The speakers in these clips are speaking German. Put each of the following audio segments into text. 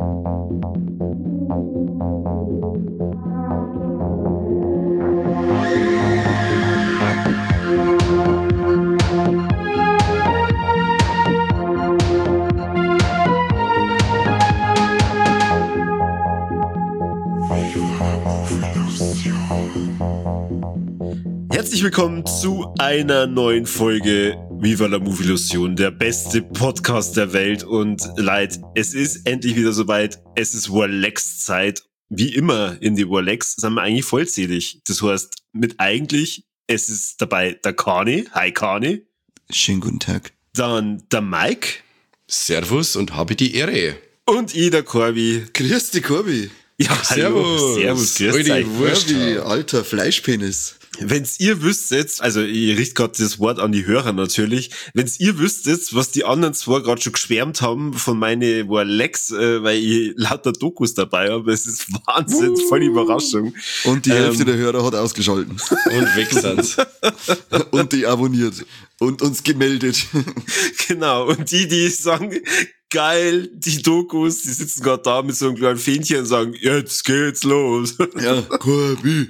Herzlich willkommen zu einer neuen Folge Viva la Movie-Illusion, der beste Podcast der Welt. Und Leute, es ist endlich wieder soweit. Es ist Warlex-Zeit. Wie immer in die Warlex sind wir eigentlich vollzählig. Das heißt, es ist dabei der Kani. Hi Kani. Schönen guten Tag. Dann der Mike. Servus und habe die Ehre. Und ich, der Corby. Grüß dich, Corby. Ja, hallo. Servus, grüß dich. Corby, alter Fleischpenis. Wenn's ihr wüsstet, also ich richte gerade das Wort an die Hörer natürlich, wenn's ihr wüsstet, was die anderen zwei gerade schon geschwärmt haben von meine Warlex, weil ich lauter Dokus dabei habe, es ist Wahnsinn, voll die Überraschung. Und die Hälfte der Hörer hat ausgeschalten. Und weg sind's. Und die abonniert. Und uns gemeldet. Genau, und die sagen, geil, die Dokus, die sitzen gerade da mit so einem kleinen Fähnchen und sagen, jetzt geht's los. Ja, Corby.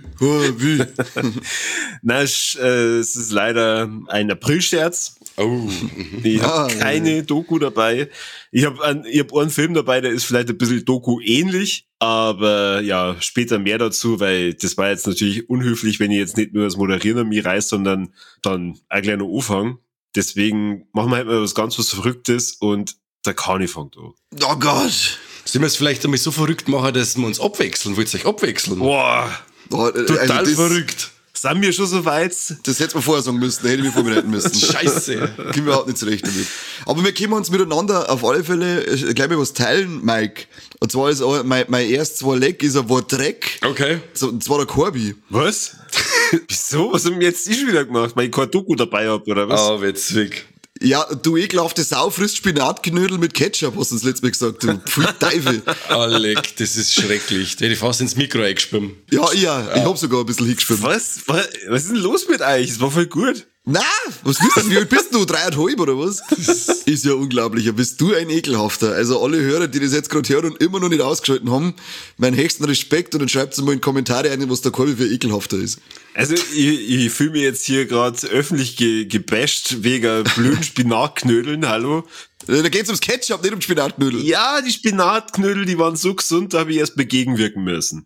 Na, es ist leider ein Aprilscherz. Oh. Ich habe keine Doku dabei. Ich hab einen Film dabei, der ist vielleicht ein bisschen Doku-ähnlich, aber ja, später mehr dazu, weil das war jetzt natürlich unhöflich, wenn ich jetzt nicht nur das Moderieren an mich reiß, sondern dann ein kleiner Anfang. Deswegen machen wir halt mal was ganz Verrücktes und der Kani fängt an. Oh Gott. Sollen wir es vielleicht einmal so verrückt machen, dass wir uns abwechseln? Wollt ihr euch abwechseln? Boah, Total verrückt. sind wir schon so weit? Das hätten wir vorher sagen müssen, da hätte ich mich vorbereiten müssen. Scheiße. Kommen wir überhaupt nicht zurecht damit. Aber wir können uns miteinander auf alle Fälle gleich mal was teilen, Mike. Und zwar ist mein erstes Warleck ist ein Wardreck. Okay. Und zwar der Corby. Was? Wieso? Was haben jetzt schon wieder gemacht? Weil ich kein Doku dabei hab, oder was? Ah, witzig. Ja, du ekelhafte Sau frisst Spinatknödel mit Ketchup, hast du das letzte Mal gesagt. Du Pfui Teufel. Alec, das ist schrecklich. Der hätte fast ins Mikro eingeschwimmt. Ja, ich hab sogar ein bisschen hingeschwimmt. Was ist denn los mit euch? Das war voll gut. Na, was bist du? Wie alt bist du? 3,5 oder was? Ist ja unglaublich. Ja, bist du ein Ekelhafter. Also alle Hörer, die das jetzt gerade hören und immer noch nicht ausgeschalten haben, meinen höchsten Respekt und dann schreibt mal in die Kommentare ein, was der Corby für Ekelhafter ist. Also ich fühle mich jetzt hier gerade öffentlich gebasht wegen blöden Spinatknödeln, hallo? Da geht's ums Ketchup, nicht um Spinatknödel. Ja, die Spinatknödel, die waren so gesund, da habe ich erst mal gegenwirken müssen.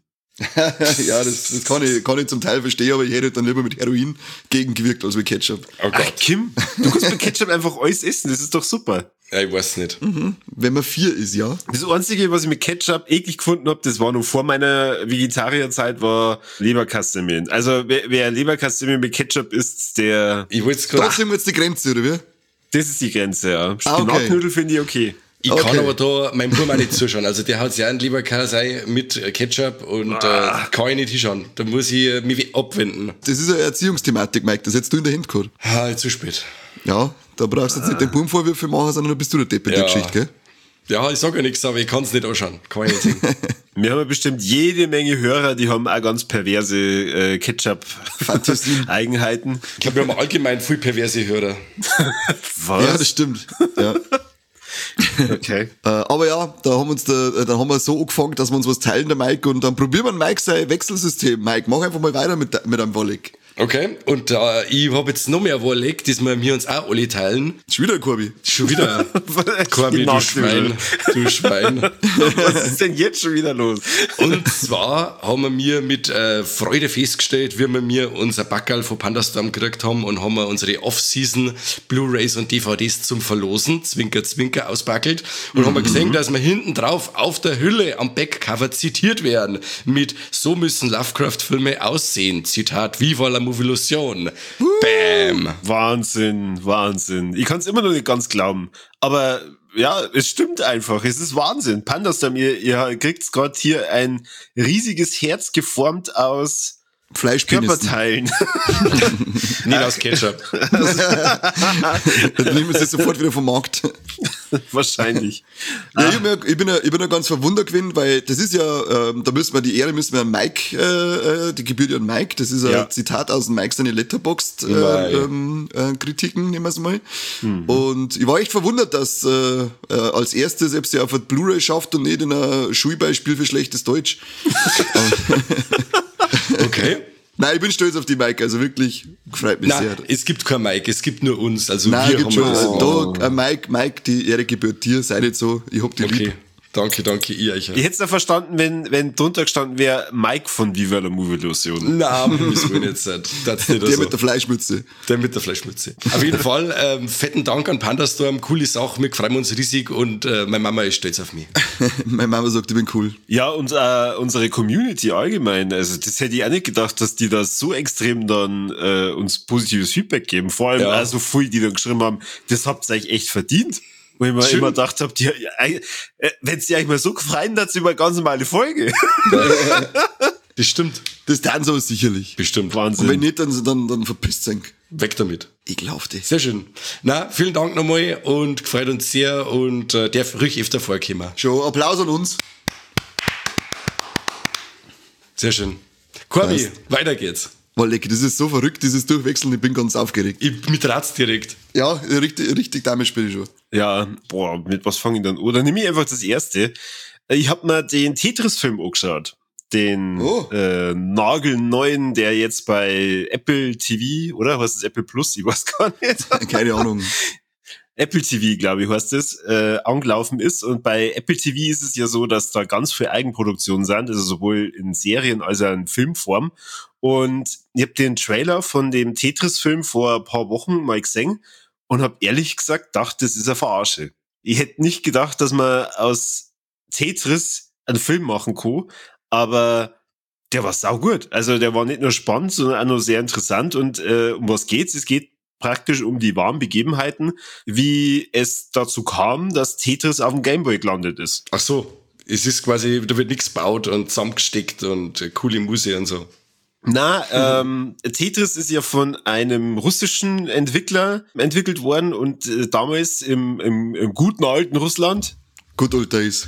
Ja, das kann ich zum Teil verstehen, aber ich hätte dann lieber mit Heroin gegengewirkt als mit Ketchup. Oh Gott. Ach, Kim, du kannst mit Ketchup einfach alles essen, das ist doch super. Ja, ich weiß nicht. Wenn man 4 ist, ja. Das Einzige, was ich mit Ketchup eklig gefunden habe, das war noch vor meiner Vegetarierzeit, war Leberkassemmeln. Also wer Leberkassemmeln mit Ketchup isst, der... Ich wollte es gerade. Trotzdem jetzt die Grenze, oder wie? Das ist die Grenze, ja. Okay. Spinatknödel finde ich okay. Ich Okay. kann aber da meinem Bruder nicht zuschauen. Also der hat ja einen lieber Kasei mit Ketchup und kann ich nicht hinschauen. Da muss ich mich abwenden. Das ist eine Erziehungsthematik, Mike, das hättest du in der Hand gehabt. Zu spät. Ja, da brauchst du jetzt nicht den Bubenvorwürfe machen, sondern dann bist du der Depp in der Ja. Geschichte, gell? Ja, ich sage ja nichts, aber ich kann es nicht anschauen. Kann ich nicht sehen. Wir haben ja bestimmt jede Menge Hörer, die haben auch ganz perverse Ketchup-Eigenheiten. Ich glaube, wir haben allgemein viel perverse Hörer. Was? Ja, das stimmt. Ja. Okay. Aber ja, dann haben wir so angefangen, dass wir uns was teilen, der Mike, und dann probieren wir Mike sein Wechselsystem. Mike, mach einfach mal weiter mit einem Wollig. Okay, und ich habe jetzt noch mehr Wolleck, das wir uns auch alle teilen. Schon wieder ein Corby. Schon wieder. Corby, du Schwein. Du Schwein. Was ist denn jetzt schon wieder los? Und zwar haben wir mir mit Freude festgestellt, wie wir mir unser Backerl von Pandastorm gekriegt haben und haben wir unsere Off-Season Blu-Rays und DVDs zum Verlosen, Zwinker, Zwinker, ausbackelt und haben wir gesehen, dass wir hinten drauf auf der Hülle am Backcover zitiert werden mit "So müssen Lovecraft-Filme aussehen", Zitat, "Viva la Movie-Illusion". Bam! Wahnsinn. Ich kann es immer noch nicht ganz glauben. Aber ja, es stimmt einfach. Es ist Wahnsinn. Pandastorm, ihr kriegt gerade hier ein riesiges Herz geformt aus Fleischpenissen. Körperteilen. Nicht aus Ketchup. Dann nehmen wir sie sofort wieder vom Markt. Wahrscheinlich. Ja, ich bin ja ganz verwundert gewesen, weil das ist ja, da müssen wir die Ehre an Mike, die gebührt ja an Mike, das ist ein Zitat aus dem Mike seine Letterboxd Kritiken, nehmen wir es mal. Und ich war echt verwundert, dass als erstes selbst ja auf ein Blu-ray schafft und nicht in ein Schulbeispiel für schlechtes Deutsch. Okay. Nein, ich bin stolz auf die Mike, also wirklich, freut mich sehr. Es gibt kein Mike, es gibt nur uns, also Nein, wir gibt haben schon. Da, Mike, die Ehre gebührt dir, sei nicht so, ich hab die lieb. Danke, ihr euch. Ich hätte es ja verstanden, wenn drunter gestanden wäre, Mike von Viva la Movie Illusion. Nein, müssen wir nicht sein. Das nicht Der so. mit der Fleischmütze. Der mit der Fleischmütze. Auf jeden Fall, fetten Dank an Pandastorm, coole Sache, wir freuen uns riesig und meine Mama ist stolz auf mich. Meine Mama sagt, ich bin cool. Ja, und unsere Community allgemein, also das hätte ich auch nicht gedacht, dass die da so extrem dann uns positives Feedback geben. Vor allem also viele, die dann geschrieben haben, das habt ihr euch echt verdient. Wo ich mir immer gedacht habe, wenn sie eigentlich mal so gefreien, dass über eine ganz normale Folge. Das stimmt. Das dann so sicherlich. Bestimmt. Wahnsinn. Und wenn nicht, dann verpisst sein. Weg damit. Ekelhafte. Sehr schön. Na, vielen Dank nochmal und gefreut uns sehr und darf ruhig öfter vorkommen. Schon, Applaus an uns. Sehr schön. Corby, weiter geht's. War lecker, das ist so verrückt, dieses Durchwechseln, ich bin ganz aufgeregt. Mit Ratz direkt. Ja, richtig damit spiele ich schon. Ja, mit was fange ich dann an? Oder nehme ich einfach das erste. Ich habe mir den Tetris-Film angeschaut. Den nagelneuen, der jetzt bei Apple TV, oder? Was ist Apple Plus? Ich weiß gar nicht. Keine Ahnung. Apple TV, glaube ich, heißt es, angelaufen ist. Und bei Apple TV ist es ja so, dass da ganz viel Eigenproduktionen sind, also sowohl in Serien als auch in Filmform. Und ich habe den Trailer von dem Tetris-Film vor ein paar Wochen mal gesehen und habe ehrlich gesagt gedacht, das ist eine Verarsche. Ich hätte nicht gedacht, dass man aus Tetris einen Film machen kann, aber der war saugut. Also der war nicht nur spannend, sondern auch noch sehr interessant. Und um was geht's? Es geht praktisch um die wahren Begebenheiten, wie es dazu kam, dass Tetris auf dem Gameboy gelandet ist. Ach so, es ist quasi, da wird nichts gebaut und zusammengesteckt und coole Musik und so. Tetris ist ja von einem russischen Entwickler entwickelt worden und damals im guten alten Russland. Good old days.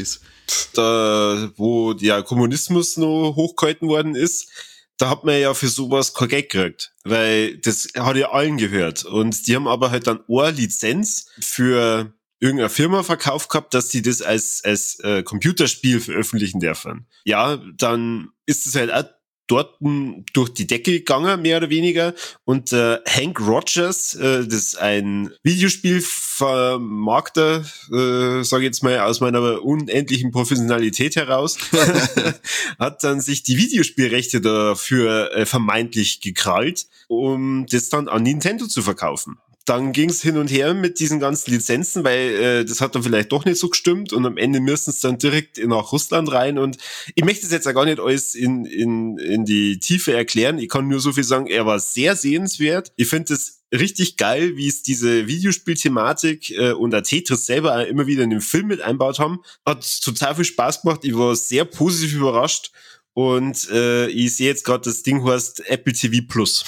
Da, wo der Kommunismus noch hochgehalten worden ist, da hat man ja für sowas kein Geld gekriegt, weil das hat ja allen gehört. Und die haben aber halt dann eine Lizenz für irgendeine Firma verkauft gehabt, dass die das als Computerspiel veröffentlichen dürfen. Ja, dann ist es halt auch dort durch die Decke gegangen, mehr oder weniger. Und Hank Rogers, das ist ein Videospielvermarkter, sage ich jetzt mal aus meiner unendlichen Professionalität heraus, hat dann sich die Videospielrechte dafür vermeintlich gekrallt, um das dann an Nintendo zu verkaufen. Dann ging's hin und her mit diesen ganzen Lizenzen, weil das hat dann vielleicht doch nicht so gestimmt und am Ende müssen es dann direkt nach Russland rein und ich möchte es jetzt ja gar nicht alles in die Tiefe erklären. Ich kann nur so viel sagen, er war sehr sehenswert. Ich finde es richtig geil, wie es diese Videospielthematik und der Tetris selber auch immer wieder in den Film mit einbaut haben. Hat total viel Spaß gemacht. Ich war sehr positiv überrascht. Und ich sehe jetzt gerade, das Ding heißt Apple TV Plus.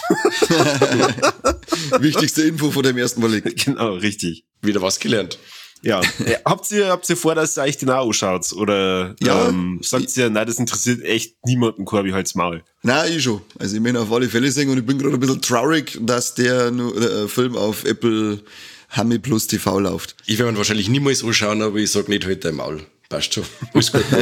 Wichtigste Info von dem ersten Mal. Genau, richtig. Wieder was gelernt. Ja. Habt ihr vor, dass ihr euch den auch anschaut? Oder sagt ihr, nein, das interessiert echt niemanden, Corby, halt's Maul? Nein, ich schon. Also ich meine auf alle Fälle sagen und ich bin gerade ein bisschen traurig, dass der Film auf Apple Hami Plus TV läuft. Ich werde ihn wahrscheinlich niemals anschauen, aber ich sag nicht heute im Maul. Passt schon. Alles gut.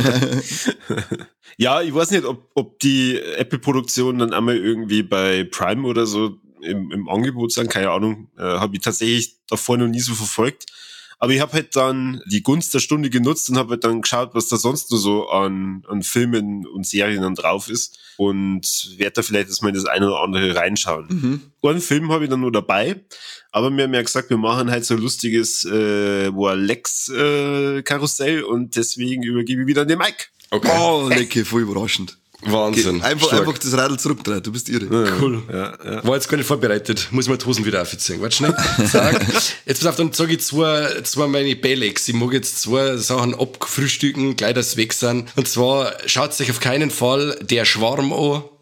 Ja, ich weiß nicht, ob die Apple-Produktionen dann einmal irgendwie bei Prime oder so im Angebot sind, keine Ahnung. Habe ich tatsächlich davor noch nie so verfolgt. Aber ich habe halt dann die Gunst der Stunde genutzt und habe halt dann geschaut, was da sonst nur so an Filmen und Serien dann drauf ist. Und werde da vielleicht jetzt mal das eine oder andere reinschauen. Einen Film habe ich dann nur dabei. Aber wir haben ja gesagt, wir machen halt so ein lustiges Lex-Karussell und deswegen übergebe ich wieder an den Mike. Okay. Oh, lecker, voll überraschend. Wahnsinn. Einfach das Radl zurückdrehen, du bist irre. Cool. Ja. War jetzt gar nicht vorbereitet. Muss mal die Hosen wieder aufziehen. Warte schnell. Sag. Jetzt pass auf, dann sage ich zwei meine Belegs. Ich mag jetzt zwei Sachen abfrühstücken, gleich dass sie weg sind. Und zwar schaut euch auf keinen Fall Der Schwarm an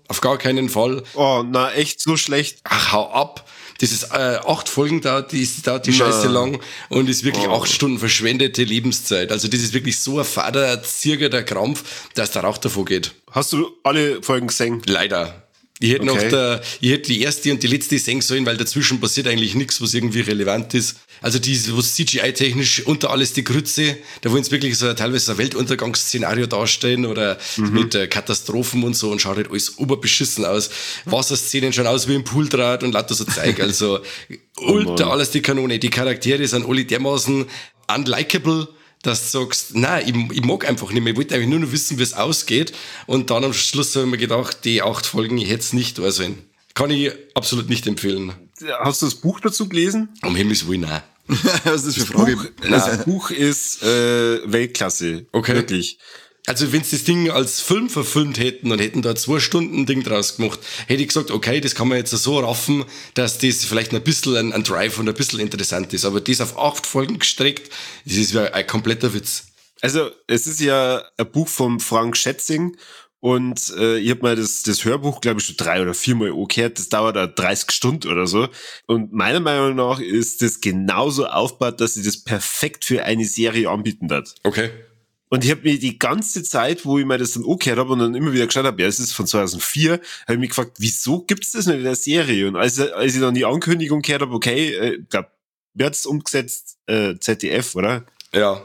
Auf gar keinen Fall. Oh, na, echt so schlecht? Ach, hau ab. Das ist 8 Folgen dauert die Scheiße lang und ist wirklich 8 Stunden verschwendete Lebenszeit. Also das ist wirklich so ein fader, zirgerter Krampf, dass der Rauch davor geht. Hast du alle Folgen gesehen? Leider. Ich hätte ich hätte die erste und die letzte sehen sollen, weil dazwischen passiert eigentlich nichts, was irgendwie relevant ist. Also was CGI-technisch unter alles die Grütze, da wollen sie wirklich so teilweise ein Weltuntergangsszenario darstellen oder mit Katastrophen und so und schaut halt alles oberbeschissen aus. Wasserszenen schauen aus wie ein Pooldraht und lauter so Zeug. Also ultra alles die Kanone. Die Charaktere sind alle dermaßen unlikable, dass du sagst, nein, ich mag einfach nicht mehr. Ich wollte eigentlich nur noch wissen, wie es ausgeht. Und dann am Schluss habe ich mir gedacht, die 8 Folgen, ich hätte es nicht da sein. Kann ich absolut nicht empfehlen. Hast du das Buch dazu gelesen? Um Himmels Willen, nein. Was ist das für eine Frage? Das Buch ist Weltklasse. Okay. Wirklich. Also wenn sie das Ding als Film verfilmt hätten und hätten da 2 Stunden ein Ding draus gemacht, hätte ich gesagt, okay, das kann man jetzt so raffen, dass das vielleicht ein bisschen ein Drive und ein bisschen interessant ist. Aber das auf 8 Folgen gestreckt, das ist ja ein kompletter Witz. Also es ist ja ein Buch vom Frank Schätzing und ich habe mal das Hörbuch, glaube ich, schon 3 oder 4 Mal angehört. Das dauert da 30 Stunden oder so. Und meiner Meinung nach ist das genauso aufgebaut, dass sie das perfekt für eine Serie anbieten wird. Okay. Und ich habe mir die ganze Zeit, wo ich mir das dann angehört habe und dann immer wieder geschaut habe, ja, es ist von 2004, habe ich mich gefragt, wieso gibt's das nicht in der Serie? Und als ich dann die Ankündigung gehört habe, okay, ich glaube, wird's umgesetzt, ZDF, oder? Ja.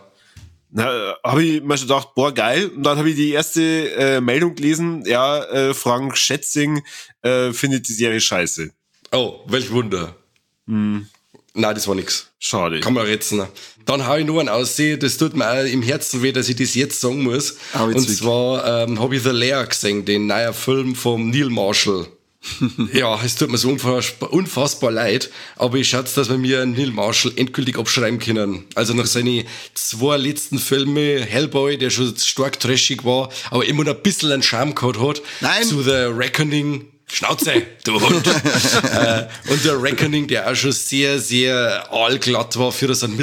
Na, habe ich mir schon gedacht, boah, geil. Und dann habe ich die erste Meldung gelesen, ja, Frank Schätzing findet die Serie scheiße. Oh, welch Wunder. Nein, das war nix. Schade. Kann man retzen. Dann hau ich noch einen aussehen, das tut mir auch im Herzen weh, dass ich das jetzt sagen muss. Und zwar habe ich The Lair gesehen, den neuen Film vom Neil Marshall. Ja, es tut mir so unfassbar leid, aber ich schätze, dass wir mir Neil Marshall endgültig abschreiben können. Also nach seinen 2 letzten Filmen, Hellboy, der schon stark trashig war, aber immer noch ein bisschen einen Charme gehabt hat. Nein. Zu The Reckoning. Schnauze, du Hund. Und der Reckoning, der auch schon sehr, sehr aalglatt war für so einen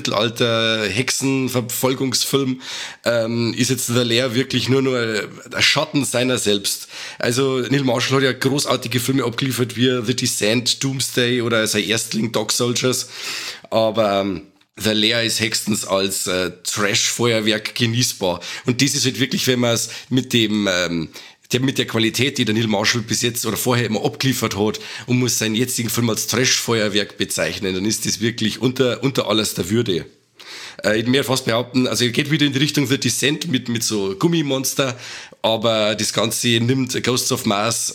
Mittelalter-Hexenverfolgungsfilm, ist jetzt der Lair wirklich nur ein Schatten seiner selbst. Also Neil Marshall hat ja großartige Filme abgeliefert wie The Descent, Doomsday oder sein Erstling Dog Soldiers, aber The Lair ist höchstens als Trash-Feuerwerk genießbar. Und das ist halt wirklich, wenn man es mit mit der Qualität, die der Neil Marshall bis jetzt oder vorher immer abgeliefert hat und muss seinen jetzigen Film als Trash-Feuerwerk bezeichnen, dann ist das wirklich unter alles der Würde. Ich würde fast behaupten, also er geht wieder in die Richtung The Descent mit so Gummimonster, aber das Ganze nimmt Ghosts of Mars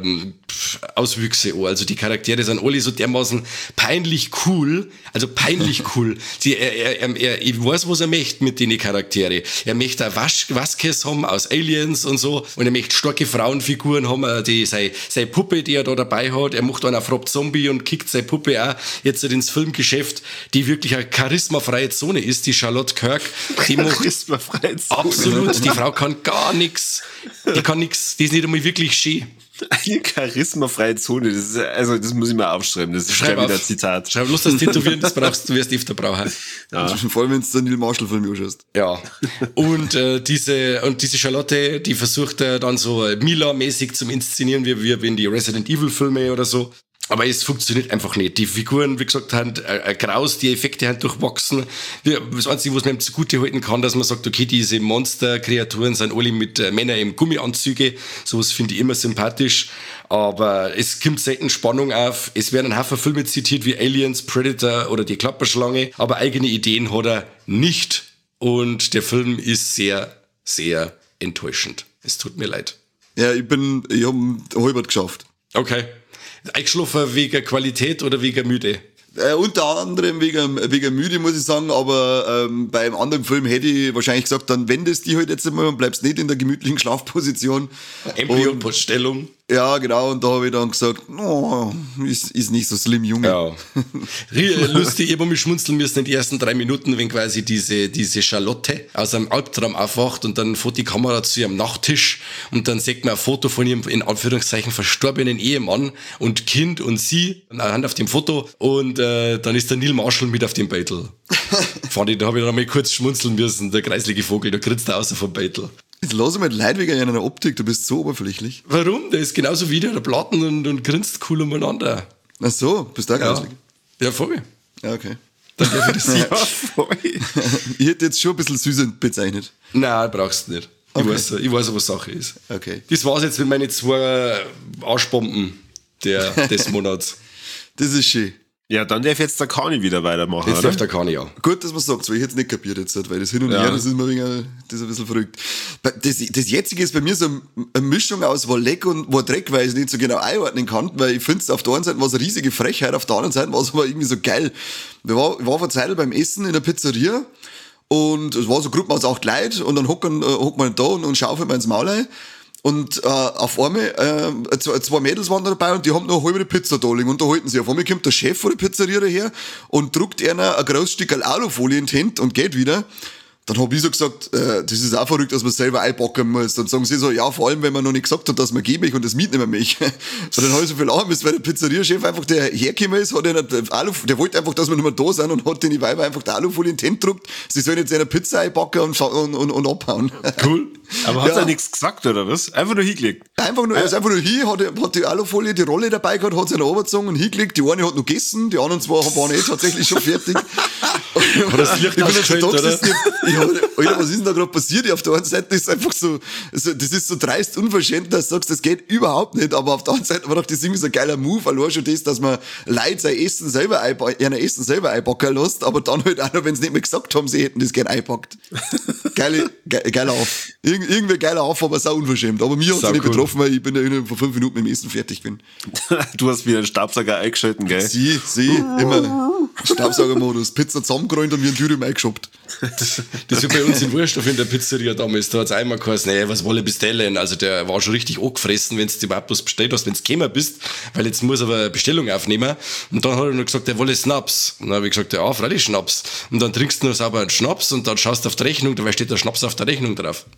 Auswüchse an. Also die Charaktere sind alle so dermaßen peinlich cool, also peinlich cool. Ich weiß, was er möchte mit den Charaktere. Er möchte ein Vasquez haben aus Aliens und so und er möchte starke Frauenfiguren haben, seine Puppe, die er da dabei hat. Er macht einen auf Rob Zombie und kickt seine Puppe auch jetzt ins Filmgeschäft, die wirklich eine charismafreie Zone ist, die Charlotte Kirk. Die macht charismafreie Zone. Absolut, die Frau kann gar nichts. Die kann nichts, die ist nicht einmal wirklich schön. Eine charismafreie Zone, das muss ich mal aufschreiben, das ist wieder ein Zitat. Schreib los, das Tätowieren, das brauchst du, wirst öfter brauchen. Ja. Vor allem, wenn du den Neil Marshall-Film anschaust. Ja. Und diese Charlotte, die versucht dann so Mila-mäßig zum Inszenieren, wie in die Resident Evil-Filme oder so. Aber es funktioniert einfach nicht. Die Figuren, wie gesagt, haben graus, die Effekte haben durchwachsen. Das Einzige, was man ihm zugute halten kann, dass man sagt, okay, diese Monster-Kreaturen sind alle mit Männern im Gummianzüge. Sowas finde ich immer sympathisch. Aber es kommt selten Spannung auf. Es werden ein Haufen Filme zitiert wie Aliens, Predator oder die Klapperschlange. Aber eigene Ideen hat er nicht. Und der Film ist sehr, sehr enttäuschend. Es tut mir leid. Ja, ich habe halbert geschafft. Okay. Eingeschlafen wegen Qualität oder wegen müde? Unter anderem wegen müde, muss ich sagen, aber bei einem anderen Film hätte ich wahrscheinlich gesagt, dann wendest die halt jetzt einmal und bleibst nicht in der gemütlichen Schlafposition. Embryo-Stellung. Ja, genau, und da habe ich dann gesagt, oh, ist nicht so schlimm, Junge. Ja. Lustig, ich habe mich schmunzeln müssen in den ersten 3 Minuten, wenn quasi diese Charlotte aus einem Albtraum aufwacht und dann fährt die Kamera zu ihrem Nachttisch und dann sieht man ein Foto von ihrem, in Anführungszeichen, verstorbenen Ehemann und Kind und sie anhand auf dem Foto und dann ist der Neil Marshall mit auf dem Beitel. Da habe ich dann mal kurz schmunzeln müssen, der kreislige Vogel, da grinst er außer vom Beitel. Jetzt lass mal Leid wegen einer Optik, du bist so oberflächlich. Warum? Der ist genauso wie der Platten und grinst cool umeinander. Ach so, bist du auch grauslig? Ja, voll. Ja, okay. Dann darf ich das Ja, voll. Ich hätte jetzt schon ein bisschen süß bezeichnet. Nein, brauchst du nicht. Okay. Ich weiß, was Sache ist. Okay. Das war's jetzt mit meinen 2 Arschbomben des Monats. Das ist schön. Ja, dann darf jetzt der Kani wieder weitermachen, Jetzt oder? darf der Kani auch. Gut, dass man sagt, weil ich jetzt nicht kapiert jetzt, weil das hin und her, das ist mir das ist ein bisschen verrückt. Das jetzige ist bei mir so eine Mischung aus war Leck und war Dreck, weil ich es nicht so genau einordnen kann, weil ich finde es auf der einen Seite war es eine riesige Frechheit, auf der anderen Seite war es aber irgendwie so geil. Ich war vor einer Zeit beim Essen in der Pizzeria und es war so Gruppen aus 8 Leute und dann hockt man da und schaufelt man ins Maul ein. Und auf einmal, 2 Mädels waren da dabei und die haben noch eine halbe Pizza da liegen und da halten sie. Auf einmal kommt der Chef von der Pizzeria daher und druckt einer ein großes Stück Alufolie in die Hand und geht wieder. Dann hab ich so gesagt, das ist auch verrückt, dass man selber einpacken muss. Dann sagen sie so, ja, vor allem, wenn man noch nicht gesagt hat, dass man geht mich und das mitnehmen mich. Und dann habe ich so viel lachen müssen, weil der Pizzeriachef einfach, der hergekommen ist, der wollte einfach, dass wir nicht mehr da sind und hat den Weiber einfach die Alufolie in die Hand gedruckt. Sie sollen jetzt eine Pizza einpacken und abhauen. Cool. Aber hat Ja. er nichts gesagt, oder was? Einfach nur hingelegt. Er ist einfach nur hier, hat die Alufolie, die Rolle dabei gehabt, hat sie noch runtergezogen und hingelegt. Die eine hat noch gegessen, die anderen 2 waren tatsächlich schon fertig. Hat das Licht ausgeschaltet, oder? Alter, was ist denn da gerade passiert? Auf der einen Seite ist es einfach so, das ist so dreist unverschämt, dass du sagst, das geht überhaupt nicht, aber auf der anderen Seite war doch das irgendwie so ein geiler Move, allein schon das, dass man Leute sein Essen selber einpacken lässt, aber dann halt auch noch, wenn sie nicht mehr gesagt haben, sie hätten das gerne einpackt. Geiler Auf. Irgendwie geiler Auf, aber sau unverschämt. Aber mir hat es nicht cool. betroffen, weil ich bin ja innerhalb von 5 Minuten mit dem Essen fertig bin. Du hast wieder einen Staubsauger eingeschalten, gell? Sie, immer. Staubsaugermodus, Pizza zusammengerollt und wie ein Dürüm eingeschoppt. Das ist bei uns in Wursthof in der Pizzeria damals. Da hat es einmal geheißen, nee, was wolle bestellen? Also der war schon richtig angefressen, wenn du überhaupt was bestellt hast, wenn du gekommen bist, weil jetzt muss er aber eine Bestellung aufnehmen. Und dann hat er nur gesagt, er wolle Schnaps. Und dann habe ich gesagt, ja, freilich Schnaps. Und dann trinkst du noch sauber einen Schnaps und dann schaust du auf die Rechnung, dabei steht der Schnaps auf der Rechnung drauf.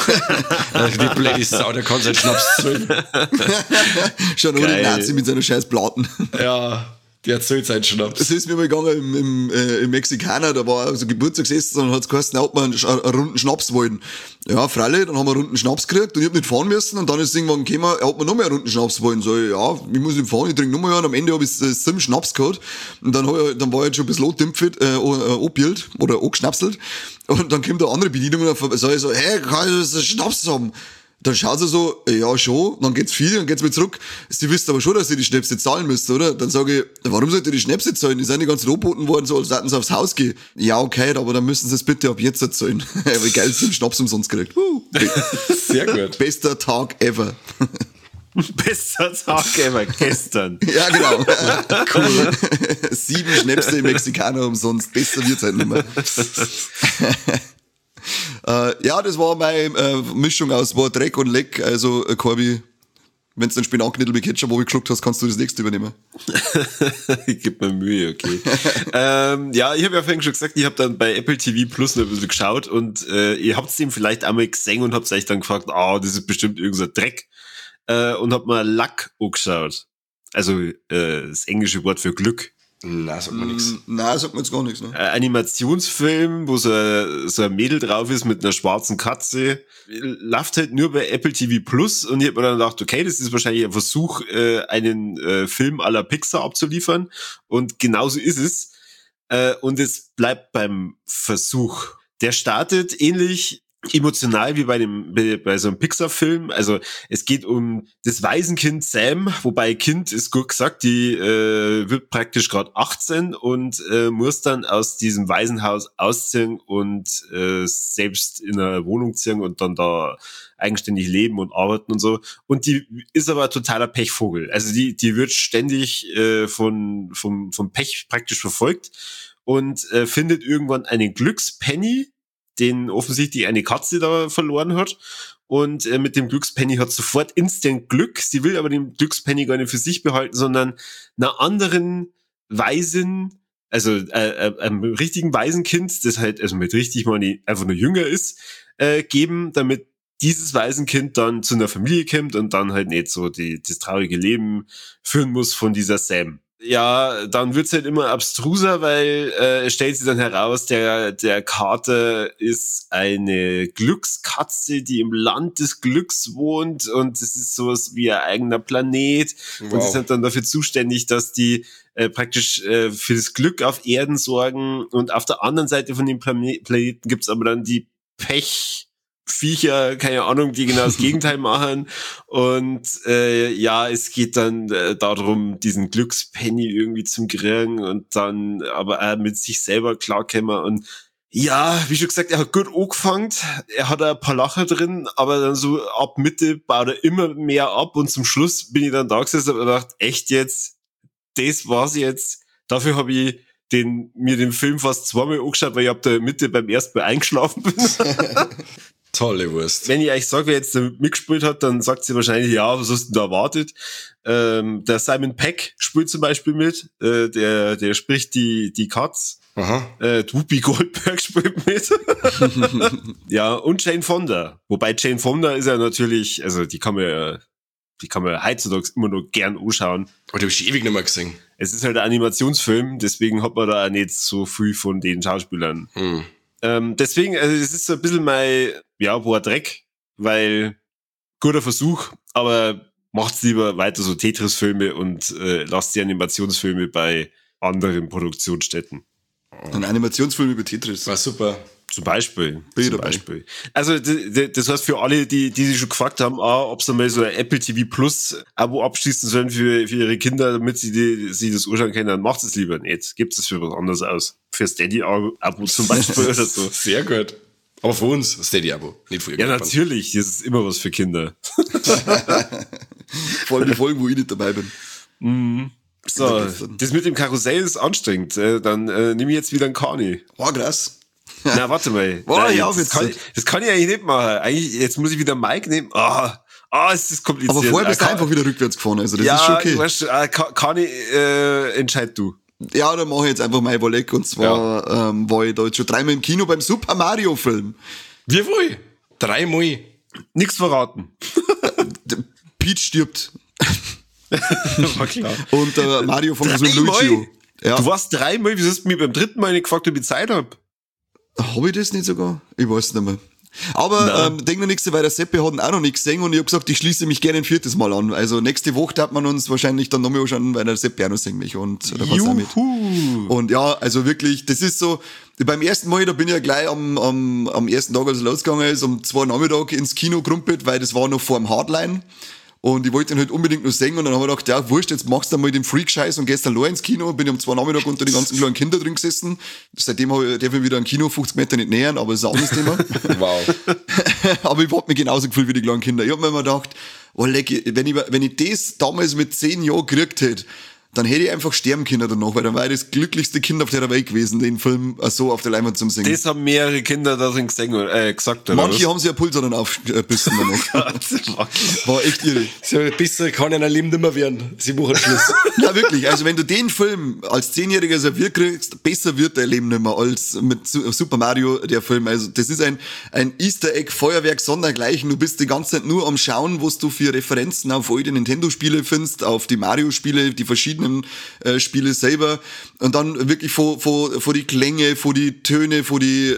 Die blöde Sau, der kann seinen Schnaps zahlen. Schon ohne Geil. Nazi mit seiner scheiß Platten. Ja, der zahlt seinen Schnaps. Das ist mir mal gegangen im Mexikaner, da war so Geburtstagsessen und hat es geheißen, ob wir einen runden Schnaps wollten. Ja, freilich, dann haben wir einen runden Schnaps gekriegt und ich hab nicht fahren müssen und dann ist irgendwann gekommen, ob wir noch mehr einen runden Schnaps wollen. So, ja, ich muss nicht fahren, ich trinke noch mehr und am Ende habe ich 7 Schnaps gehabt und dann war ich jetzt schon ein bisschen angepielt oder angeschnapselt und dann kommt eine andere Bedienung und dann sag ich so, hey, kann ich das Schnaps haben? Dann schaut sie so, ja schon, dann geht's viel, dann geht's wieder zurück. Sie wisst aber schon, dass ihr die Schnäpse zahlen müsst, oder? Dann sage ich, warum sollt ihr die Schnäpse zahlen? Die sind die ganzen angeboten worden, so als hätten sie aufs Haus gehen. Ja, okay, aber dann müssen sie es bitte ab jetzt zahlen. Wie geil, sie den Schnaps umsonst gekriegt. Sehr gut. Bester Tag ever. Bester Tag ever, gestern. Ja, genau. Cool. 7 Schnäpse im Mexikaner umsonst. Besser wird's halt nicht mehr. Ja, das war meine Mischung aus war Dreck und Leck. Also, Corby, wenn du den Spinatknödel mit Ketchup geschluckt hast, kannst du das nächste übernehmen. Ich geb mir Mühe, okay. Ja, ich habe ja vorhin schon gesagt, ich habe dann bei Apple TV Plus noch ein bisschen geschaut und ihr habt's dem vielleicht einmal gesehen und habt euch dann gefragt, das ist bestimmt irgend so ein Dreck. Und hab mal Luck angeschaut. Also das englische Wort für Glück. Nein, sagt man nichts. Nein, sagt mir jetzt gar nichts. Ne? Animationsfilm, wo so ein Mädel drauf ist mit einer schwarzen Katze. Läuft halt nur bei Apple TV Plus und ich hab mir dann gedacht, okay, das ist wahrscheinlich ein Versuch, einen Film à la Pixar abzuliefern. Und genauso ist es. Und es bleibt beim Versuch. Der startet ähnlich emotional wie bei so einem Pixar-Film. Also es geht um das Waisenkind Sam, wobei Kind ist gut gesagt, die wird praktisch gerade 18 und muss dann aus diesem Waisenhaus ausziehen und selbst in eine Wohnung ziehen und dann da eigenständig leben und arbeiten und so. Und die ist aber totaler Pechvogel. Also die wird ständig vom Pech praktisch verfolgt und findet irgendwann einen Glückspenny, den offensichtlich eine Katze da verloren hat. Und mit dem Glückspenny hat sofort instant Glück. Sie will aber den Glückspenny gar nicht für sich behalten, sondern einer anderen Waisen, also einem richtigen Waisenkind, das halt also mit richtig mal einfach nur jünger ist, geben, damit dieses Waisenkind dann zu einer Familie kommt und dann halt nicht so das traurige Leben führen muss von dieser Sam. ja, dann wird's halt immer abstruser, weil es stellt sich dann heraus, der Kater ist eine Glückskatze, die im Land des Glücks wohnt und es ist sowas wie ein eigener Planet und sie sind dann dafür zuständig, dass die praktisch für das Glück auf Erden sorgen und auf der anderen Seite von dem Planeten gibt's aber dann die Pechviecher, keine Ahnung, die genau das Gegenteil machen. Und ja, es geht dann darum, diesen Glückspenny irgendwie zum kriegen und dann aber auch mit sich selber klarkommen. Und ja, wie schon gesagt, er hat gut angefangen. Er hat ein paar Lacher drin, aber dann so ab Mitte baut er immer mehr ab und zum Schluss bin ich dann da gesessen und gedacht, echt jetzt? Das war's jetzt. Dafür habe ich mir den Film fast zweimal angeschaut, weil ich ab der Mitte beim ersten Mal eingeschlafen bin. Tolle Wurst. Wenn ich euch sage, wer jetzt damit mitgespielt hat, dann sagt sie wahrscheinlich, ja, was hast du denn da erwartet? Der Simon Pegg spielt zum Beispiel mit, der spricht die Katz. Aha. Whoopi Goldberg spielt mit. Ja, und Jane Fonda. Wobei Jane Fonda ist ja natürlich, also die kann man heutzutage immer noch gern anschauen. Aber die hab ich ewig nicht mehr gesehen. Es ist halt ein Animationsfilm, deswegen hat man da auch nicht so viel von den Schauspielern. Deswegen, also es ist so ein bisschen boah, Dreck, weil guter Versuch, aber macht's lieber weiter so Tetris-Filme und lasst die Animationsfilme bei anderen Produktionsstätten. Ein Animationsfilm über Tetris. War super. Zum Beispiel. Also das heißt für alle, die sich schon gefragt haben, ob sie mal so ein Apple TV Plus Abo abschließen sollen für ihre Kinder, damit sie das anschauen können, dann macht es lieber nicht. Gibt es für was anderes aus. Für Steady-Abo zum Beispiel oder so. Sehr gut. Aber für uns Steady-Abo, nicht für Ja, natürlich. Das ist immer was für Kinder. Vor allem die Folgen, wo ich nicht dabei bin. So, das mit dem Karussell ist anstrengend. Dann nehme ich jetzt wieder einen Kani. Oh, krass. Na, warte mal. Boah, Nein, ja, das kann ich eigentlich nicht machen. Eigentlich, jetzt muss ich wieder Mike nehmen. Es ist kompliziert. Aber vorher bist du einfach wieder rückwärts gefahren, also das ist schon okay. Weißt du, Kani, entscheid du. Ja, dann mache ich jetzt einfach mein Wolleck. Und zwar war ich da jetzt schon 3-mal im Kino beim Super Mario Film. Wie wohl? 3-mal. Nix verraten. Peach stirbt. War klar. Und Mario von so Luigi. Ja. Du warst 3-mal, wieso hast du mir beim 3. Mal nicht gefragt, ob ich Zeit hab? Hab ich das nicht sogar? Ich weiß nicht mehr. Aber denk noch nichts, weil der Seppe hat ihn auch noch nicht gesehen und ich hab gesagt, ich schließe mich gerne ein 4. Mal an. Also nächste Woche darf man uns wahrscheinlich dann nochmal anschauen, weil der Seppe auch noch singen mich und da kannst du auch mit. Und ja, also wirklich, das ist so, beim ersten Mal, da bin ich ja gleich am ersten Tag, als es losgegangen ist, um 2 Nachmittag ins Kino gerumpelt, weil das war noch vor dem Hardline. Und ich wollte ihn halt unbedingt noch singen und dann haben wir gedacht, ja, wurscht, jetzt machst du mal den Freak-Scheiß und gehst allein ins Kino. Bin ich um 2 Nachmittag unter die ganzen kleinen Kinder drin gesessen. Seitdem darf ich wieder ein Kino 50 Meter nicht nähern, aber das ist ein anderes Thema. Wow. Aber ich hab mich genauso gefühlt wie die kleinen Kinder. Ich hab mir immer gedacht, oh, wenn ich das damals mit 10 Jahren gekriegt hätte, dann hätte ich einfach sterben können danach, weil dann war ich das glücklichste Kind auf der Welt gewesen, den Film so auf der Leinwand zum Singen. Das haben mehrere Kinder darin gesagt, oder? Manche haben sich ja Puls dann aufgebissen danach. War echt irre. So besser kann einer Leben nicht mehr werden. Sie machen Schluss. Ja, wirklich. Also wenn du den Film als 10-Jähriger serviert kriegst, besser wird dein Leben nicht mehr als mit Super Mario, der Film. Also das ist ein Easter Egg Feuerwerk sondergleichen. Du bist die ganze Zeit nur am Schauen, was du für Referenzen auf alte Nintendo-Spiele findest, auf die Mario-Spiele, die verschiedenen Spiele selber und dann wirklich vor die Klänge, vor die Töne, vor die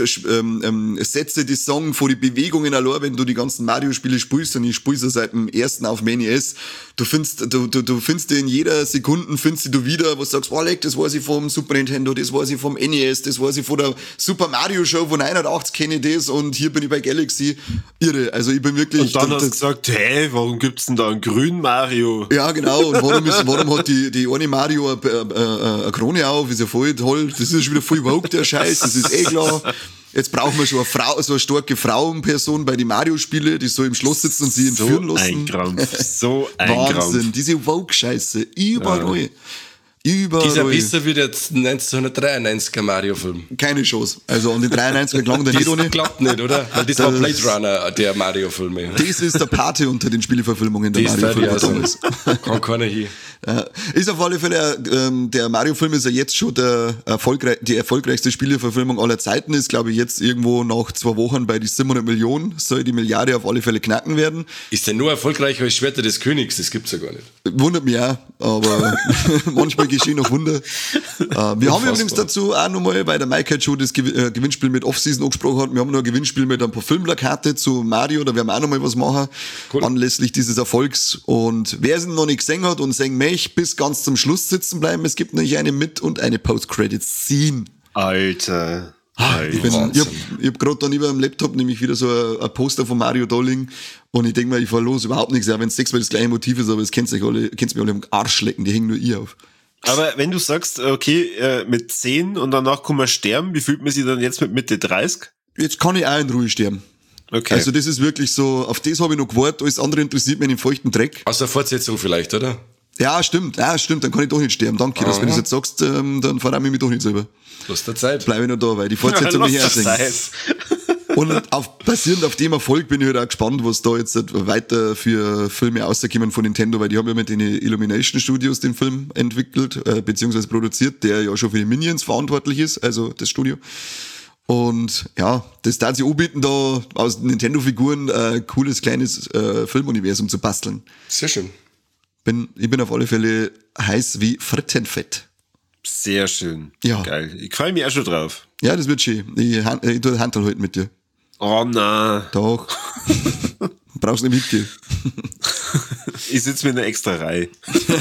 Sätze, die Song, vor die Bewegungen allein, wenn du die ganzen Mario-Spiele spielst und ich spiele sie seit dem ersten auf dem NES, du findest in jeder Sekunde findest du wieder, was sagst, oh leck, das weiß ich vom Super Nintendo, das weiß ich vom NES, das weiß ich von der Super Mario Show von 89 kenne ich das und hier bin ich bei Galaxy. Irre, also ich bin wirklich... Und dann hast du gesagt, hey, warum gibt's denn da einen grünen Mario? Ja, genau, und warum hat die eine Mario eine Krone auf, ist ja voll toll, das ist schon wieder voll woke, der Scheiß, das ist klar. Jetzt brauchen wir schon eine Frau, so eine starke Frauenperson bei den Mario-Spielen, die so im Schloss sitzen und sie entführen lassen. So ein Wahnsinn, Krampf. diese Woke-Scheiße, überall. Überall. Dieser besser wie der 1993er Mario-Film. Keine Chance. Also an den 93er klang der nicht ohne. Das klappt nicht, oder? Weil das war Blade Runner, der Mario-Film. Das ist der Pate unter den Spieleverfilmungen der Mario-Filme damals. Kann keiner hin. Ist auf alle Fälle, der Mario-Film ist ja jetzt schon die erfolgreichste Spieleverfilmung aller Zeiten, ist glaube ich jetzt irgendwo nach 2 Wochen bei die 700 Millionen, soll die Milliarde auf alle Fälle knacken werden. Ist der nur erfolgreicher als Schwerter des Königs? Das gibt's ja gar nicht. Wundert mich auch, aber manchmal geschehen noch Wunder. Wir haben übrigens dazu auch nochmal, weil der Mike halt schon das Gewinnspiel mit Off-Season angesprochen hat, wir haben noch ein Gewinnspiel mit ein paar Filmplakate zu Mario, da werden wir auch nochmal was machen, cool. Anlässlich dieses Erfolgs. Und wer es noch nicht gesehen hat und sehen möchte, bis ganz zum Schluss sitzen bleiben, es gibt nämlich eine Mit- und eine Post-Credit-Scene. Alter. Ich hab gerade dann über dem Laptop nämlich wieder so ein Poster von Mario da liegen und ich denke mal, ich fahr los, überhaupt nichts, auch wenn es sechsmal das gleiche Motiv ist, aber das kennst mir alle am Arsch lecken, die hängen nur ich auf. Aber wenn du sagst, okay, mit 10 und danach kann man sterben, wie fühlt man sich dann jetzt mit Mitte 30? Jetzt kann ich auch in Ruhe sterben. Okay. Also das ist wirklich so, auf das habe ich noch gewartet, alles andere interessiert mich in den feuchten Dreck. Aus der Fortsetzung vielleicht, oder? Ja, stimmt, dann kann ich doch nicht sterben. Danke, dass du das jetzt sagst, dann verrate ich mich doch nicht selber. Du hast der Zeit. Bleibe ich noch da, weil die Fortsetzung mich hersingen. Und basierend auf dem Erfolg bin ich halt auch gespannt, was da jetzt weiter für Filme rauskommen von Nintendo, weil die haben ja mit den Illumination Studios den Film entwickelt, beziehungsweise produziert, der ja schon für die Minions verantwortlich ist, also das Studio. Und ja, das darf sie anbieten, da aus Nintendo-Figuren ein cooles kleines Filmuniversum zu basteln. Sehr schön. Ich bin auf alle Fälle heiß wie Frittenfett. Sehr schön. Ja. Geil. Ich freue mich auch schon drauf. Ja, das wird schön. Ich tue Handel heute mit dir. Oh nein. Doch. Brauchst nicht mitgehen. Ich sitze mit einer extra Reihe.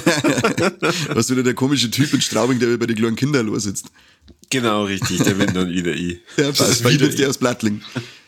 Was wieder der komische Typ in Straubing, der bei den kleinen Kindern los sitzt. Genau, richtig. Der bin dann wieder ich. Ja, passt. Ich bin der aus Blattling.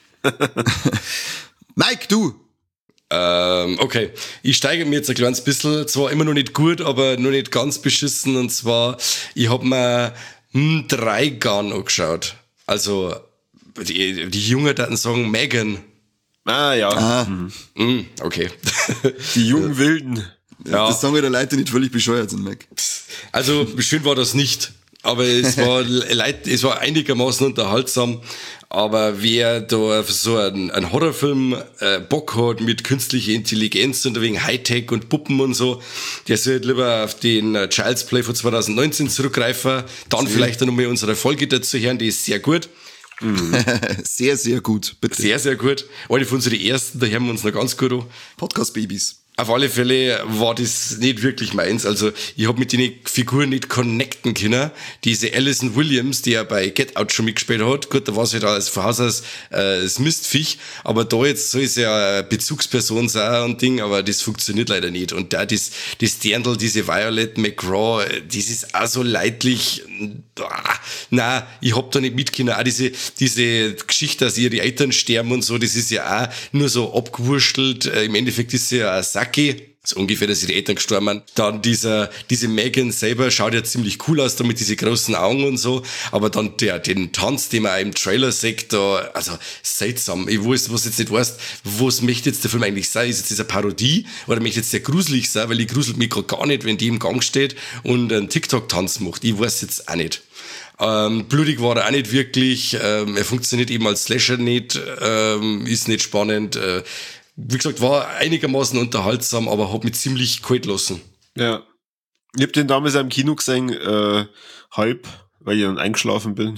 Mike, du! Okay, ich steige mir jetzt ein kleines bisschen, zwar immer noch nicht gut, aber noch nicht ganz beschissen, und zwar, ich hab mir 3 Gun angeschaut. Also, die Jungen daten sagen Megan. Ah, ja. Okay. Die jungen Wilden. Ja. Das sagen wir der Leute, die nicht völlig bescheuert sind, Mike. Also, schön war das nicht. Aber es war einigermaßen unterhaltsam. Aber wer da so einen Horrorfilm Bock hat mit künstlicher Intelligenz und wegen Hightech und Puppen und so, der sollte lieber auf den Child's Play von 2019 zurückgreifen. Dann vielleicht noch mal unsere Folge dazu hören, die ist sehr gut. Sehr, sehr gut, bitte. Sehr, sehr gut. Eine von unseren ersten, da hören wir uns noch ganz gut an. Podcast-Babys. Auf alle Fälle war das nicht wirklich meins. Also ich habe mit den Figuren nicht connecten können. Diese Alison Williams, die ja bei Get Out schon mitgespielt hat, gut, da war sie halt als von Haus aus das Mistviech, aber da jetzt soll sie ja eine Bezugsperson sein und Ding, aber das funktioniert leider nicht. Und da das Dirndl, diese Violet McGraw, das ist auch so leidlich. Nein, ich hab da nicht mitgekommen. Auch diese Geschichte, dass ihre Eltern sterben und so, das ist ja auch nur so abgewurstelt. Im Endeffekt ist sie ja ein Saki. So ungefähr, dass ihre Eltern gestorben sind. Dann diese Megan selber schaut ja ziemlich cool aus, da mit diese großen Augen und so. Aber dann den Tanz, den man auch im Trailer sieht, da, also seltsam. Ich weiß, was jetzt nicht weißt, was möchte jetzt der Film eigentlich sein? Ist jetzt eine Parodie oder möchte jetzt der gruselig sein? Weil ich gruselt mich gerade gar nicht, wenn die im Gang steht und einen TikTok-Tanz macht. Ich weiß jetzt auch nicht. Blutig war er auch nicht wirklich. Er funktioniert eben als Slasher nicht, ist nicht spannend. Wie gesagt, war einigermaßen unterhaltsam, aber hat mich ziemlich kalt lassen. Ja. Ich hab den damals im Kino gesehen, halb, weil ich dann eingeschlafen bin.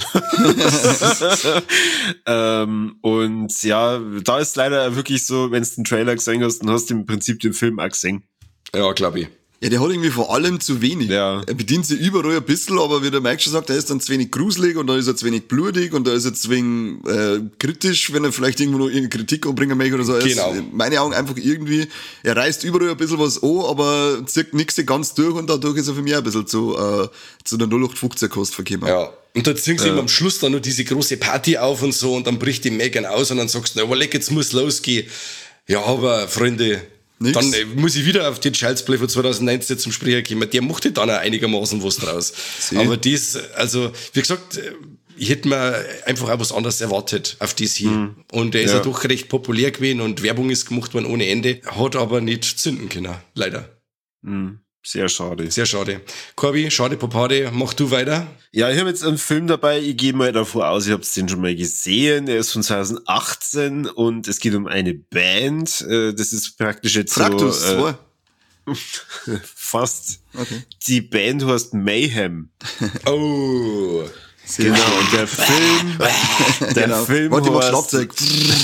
Und ja, da ist leider wirklich so, wenn du den Trailer gesehen hast, dann hast du im Prinzip den Film auch gesehen. Ja, glaube ich. Ja, der hat irgendwie vor allem zu wenig. Ja. Er bedient sich überall ein bisschen, aber wie der Mike schon sagt, er ist dann zu wenig gruselig und da ist er zu wenig blutig und da ist er zu wenig kritisch, wenn er vielleicht irgendwo noch irgendeine Kritik anbringen möchte oder so. Genau. In meinen Augen einfach irgendwie, er reißt überall ein bisschen was an, aber zieht nichts ganz durch und dadurch ist er für mich ein bisschen zu der 0815-Kost verkommen. Ja. Und da ziehen sie eben am Schluss dann noch diese große Party auf und so und dann bricht die Megan aus und dann sagst du, na, aber leck, jetzt muss losgehen. Ja, aber Freunde, nix. Dann muss ich wieder auf den Child's Play von 2019 zum Sprecher kommen. Der macht dann auch einigermaßen was draus. Aber das, also, wie gesagt, ich hätte mir einfach auch was anderes erwartet auf das hin. Und er ist ja doch recht populär gewesen und Werbung ist gemacht worden ohne Ende. Hat aber nicht zünden können, leider. Sehr schade. Sehr schade. Corby, schade Popade, mach du weiter. Ja, ich habe jetzt einen Film dabei, ich gehe mal davor aus, ich habe den schon mal gesehen, er ist von 2018 und es geht um eine Band, das ist praktisch jetzt Fraktus, so... fast. Okay. Die Band heißt Mayhem. Oh... Genau, und der Film Warte, heißt... Schlagzeug.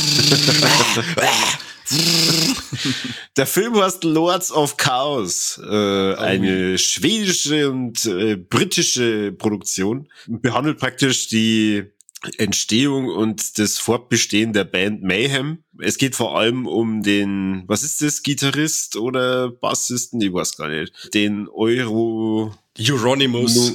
Der Film heißt Lords of Chaos, eine schwedische und britische Produktion. Behandelt praktisch die Entstehung und das Fortbestehen der Band Mayhem. Es geht vor allem um den, was ist das, Gitarrist oder Bassisten? Ich weiß gar nicht. Den Euronymous.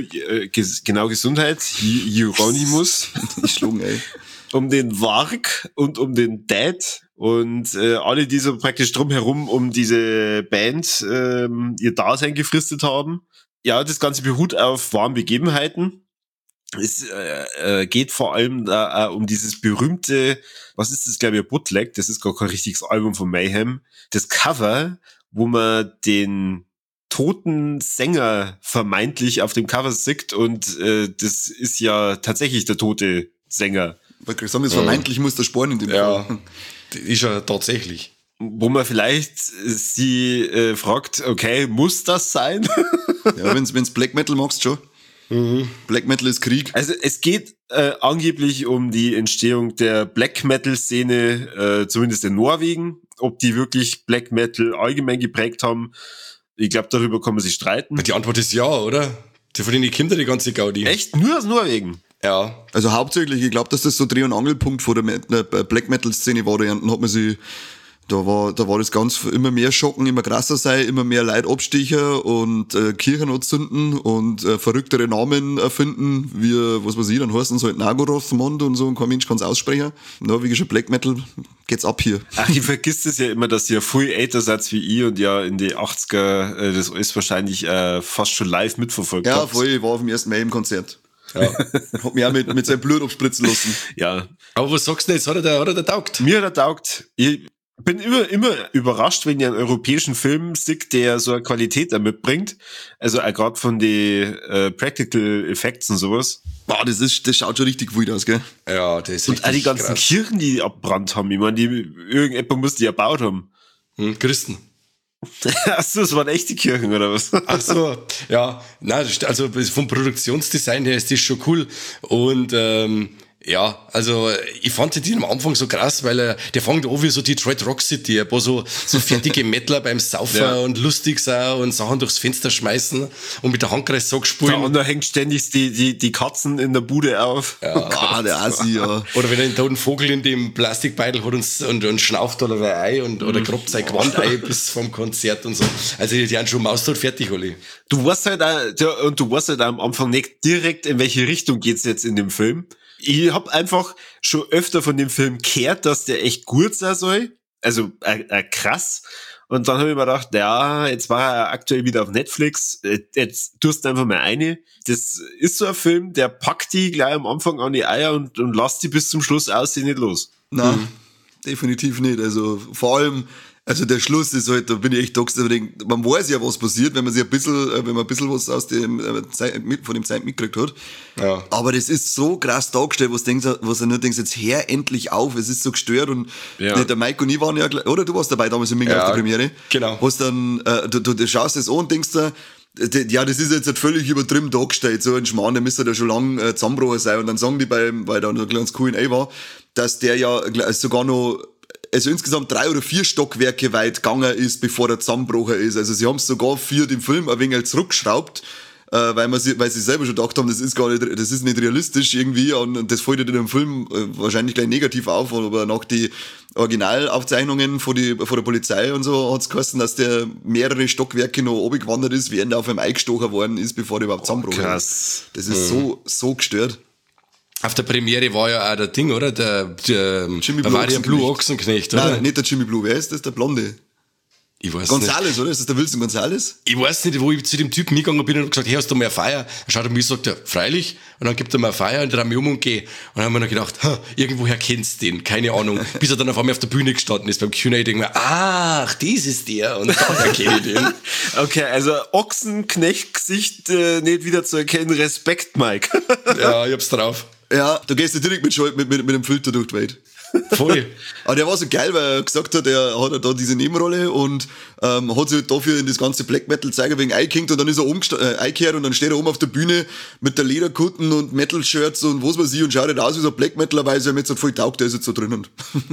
Genau, Gesundheit. Euronymous. Ich schlug, ey. Um den Varg und um den Dad und alle, die so praktisch drumherum um diese Band ihr Dasein gefristet haben. Ja, das Ganze beruht auf wahren Begebenheiten. Es geht vor allem da um dieses berühmte, was ist das, glaube ich, ein Bootleg, das ist gar kein richtiges Album von Mayhem, das Cover, wo man den toten Sänger vermeintlich auf dem Cover sieht und das ist ja tatsächlich der tote Sänger. Weil ich sagen, das vermeintlich muss der Sporn in dem Fall. Das ist ja tatsächlich. Wo man vielleicht sie fragt, okay, muss das sein? Ja, wenn's Black Metal magst, schon. Mhm. Black Metal ist Krieg. Also es geht angeblich um die Entstehung der Black Metal Szene, zumindest in Norwegen. Ob die wirklich Black Metal allgemein geprägt haben, ich glaube, darüber kann man sich streiten. Die Antwort ist ja, oder? Von denen kommt ja die ganze Gaudi. Echt? Nur aus Norwegen? Ja. Also hauptsächlich, ich glaube, dass das so Dreh- und Angelpunkt vor der Black Metal Szene war. Dann hat man sich, da war das ganz immer mehr Schocken, immer krasser sein, immer mehr Leute abstechen und Kirchen anzünden und verrücktere Namen erfinden, wie, was weiß ich, dann heißen so halt Nagoroth-Mond und so, und kein Mensch kann es aussprechen. Norwegischer Black Metal, geht's ab hier. Ach, ich vergiss das ja immer, dass ihr viel älter seid wie ich und ja in die 80er das alles wahrscheinlich fast schon live mitverfolgt habt. Ja, voll, ich war auf dem ersten Mayhem-Konzert. Ja. Hat mich auch mit seinem Blut abspritzen lassen. Ja. Aber was sagst du jetzt? Hat er der taugt? Mir hat er taugt. Ich bin immer überrascht, wenn ihr einen europäischen Film seht, der so eine Qualität da mitbringt. Also auch gerade von den Practical Effects und sowas. Boah, das schaut schon richtig wild aus, gell? Ja, das ist und auch die ganzen krass. Kirchen, die abbrannt haben. Ich meine, irgendjemand muss die erbaut haben. Christen. Achso, das waren echte Kirchen, oder was? Ach so, ja. Nein, also vom Produktionsdesign her ist das schon cool. Und ja, also ich fand den am Anfang so krass, weil der fängt an wie so Detroit Rock City, ein paar so fertige Metaler beim Saufen und lustig sein und Sachen durchs Fenster schmeißen und mit der Handkreissack spielen. Und da hängt ständig die Katzen in der Bude auf. Ja, der Assi, ja. Oder wenn er einen toten Vogel in dem Plastikbeitel hat und schnauft oder ein Ei oder grabt sein Gewandei bis vom Konzert und so. Also die haben schon maustot fertig, Olli. Du weißt halt auch am Anfang nicht direkt, in welche Richtung geht's jetzt in dem Film. Ich hab einfach schon öfter von dem Film gehört, dass der echt gut sein soll. Also krass. Und dann habe ich mir gedacht, ja, jetzt war er aktuell wieder auf Netflix. Jetzt tust du einfach mal eine. Das ist so ein Film, der packt die gleich am Anfang an die Eier und lässt die bis zum Schluss aussehen nicht los. Nein, definitiv nicht. Also vor allem, also der Schluss ist halt, da bin ich echt da, man weiß ja, was passiert, wenn man ein bisschen was aus dem von dem Zeit mitgekriegt hat. Ja. Aber das ist so krass dargestellt, was du nur denkst, jetzt hör endlich auf, es ist so gestört und der Mike und ich waren ja, oder du warst dabei damals in München auf der Premiere. Genau. Was dann, du schaust das an und denkst da, ja, das ist jetzt halt völlig übertrieben dargestellt, so ein Schmarrn, der müsste da schon lang zusammenbrochen sein. Und dann sagen die weil da noch ein kleines Q&A war, dass der ja sogar noch, also insgesamt 3 oder 4 Stockwerke weit gegangen ist, bevor der zusammenbrochen ist. Also sie haben es sogar für den Film ein wenig zurückgeschraubt, weil sie selber schon gedacht haben, das ist nicht realistisch irgendwie, und das fällt in dem Film wahrscheinlich gleich negativ auf, aber nach die Originalaufzeichnungen von der Polizei und so hat es geheißen, dass der mehrere Stockwerke noch oben gewandert ist, während er auf einem eingestochen worden ist, bevor er überhaupt zusammenbrochen ist. Krass. Das ist so gestört. Auf der Premiere war ja auch der Ding, oder? Der Jimmy Blue Ochsenknecht, oder? Nein, nicht der Jimmy Blue. Wer ist das? Der Blonde? Ich weiß Gonzales, oder? Ist das der Wilson Gonzales? Ich weiß nicht, wo ich zu dem Typen hingegangen bin und hab gesagt, hey, hast du mal eine Feier? Dann schaut er mich und sagt, freilich. Und dann gibt er mir eine Feier und dann mich um und gehe. Und dann haben wir noch gedacht, irgendwoher kennst du den, keine Ahnung. Bis er dann auf einmal auf der Bühne gestanden ist beim Q&A, denke ich mir, ach, das ist der. Und daher kenne ich den. Okay, also Ochsenknecht-Gesicht nicht wieder zu erkennen. Respekt, Mike. Ja, ich hab's drauf. Ja, da gehst du direkt mit dem Filter durch die Welt. Voll. Aber der war so geil, weil er gesagt hat, er hat da diese Nebenrolle und hat sich halt dafür in das ganze Black Metal zeigen wegen eingehängt und dann ist er eingekehrt und dann steht er oben auf der Bühne mit der Lederkutten und Metal-Shirts und was weiß ich und schaut halt aus wie so ein Black Metaler, weil er mir jetzt halt voll taugt, der ist jetzt so drinnen.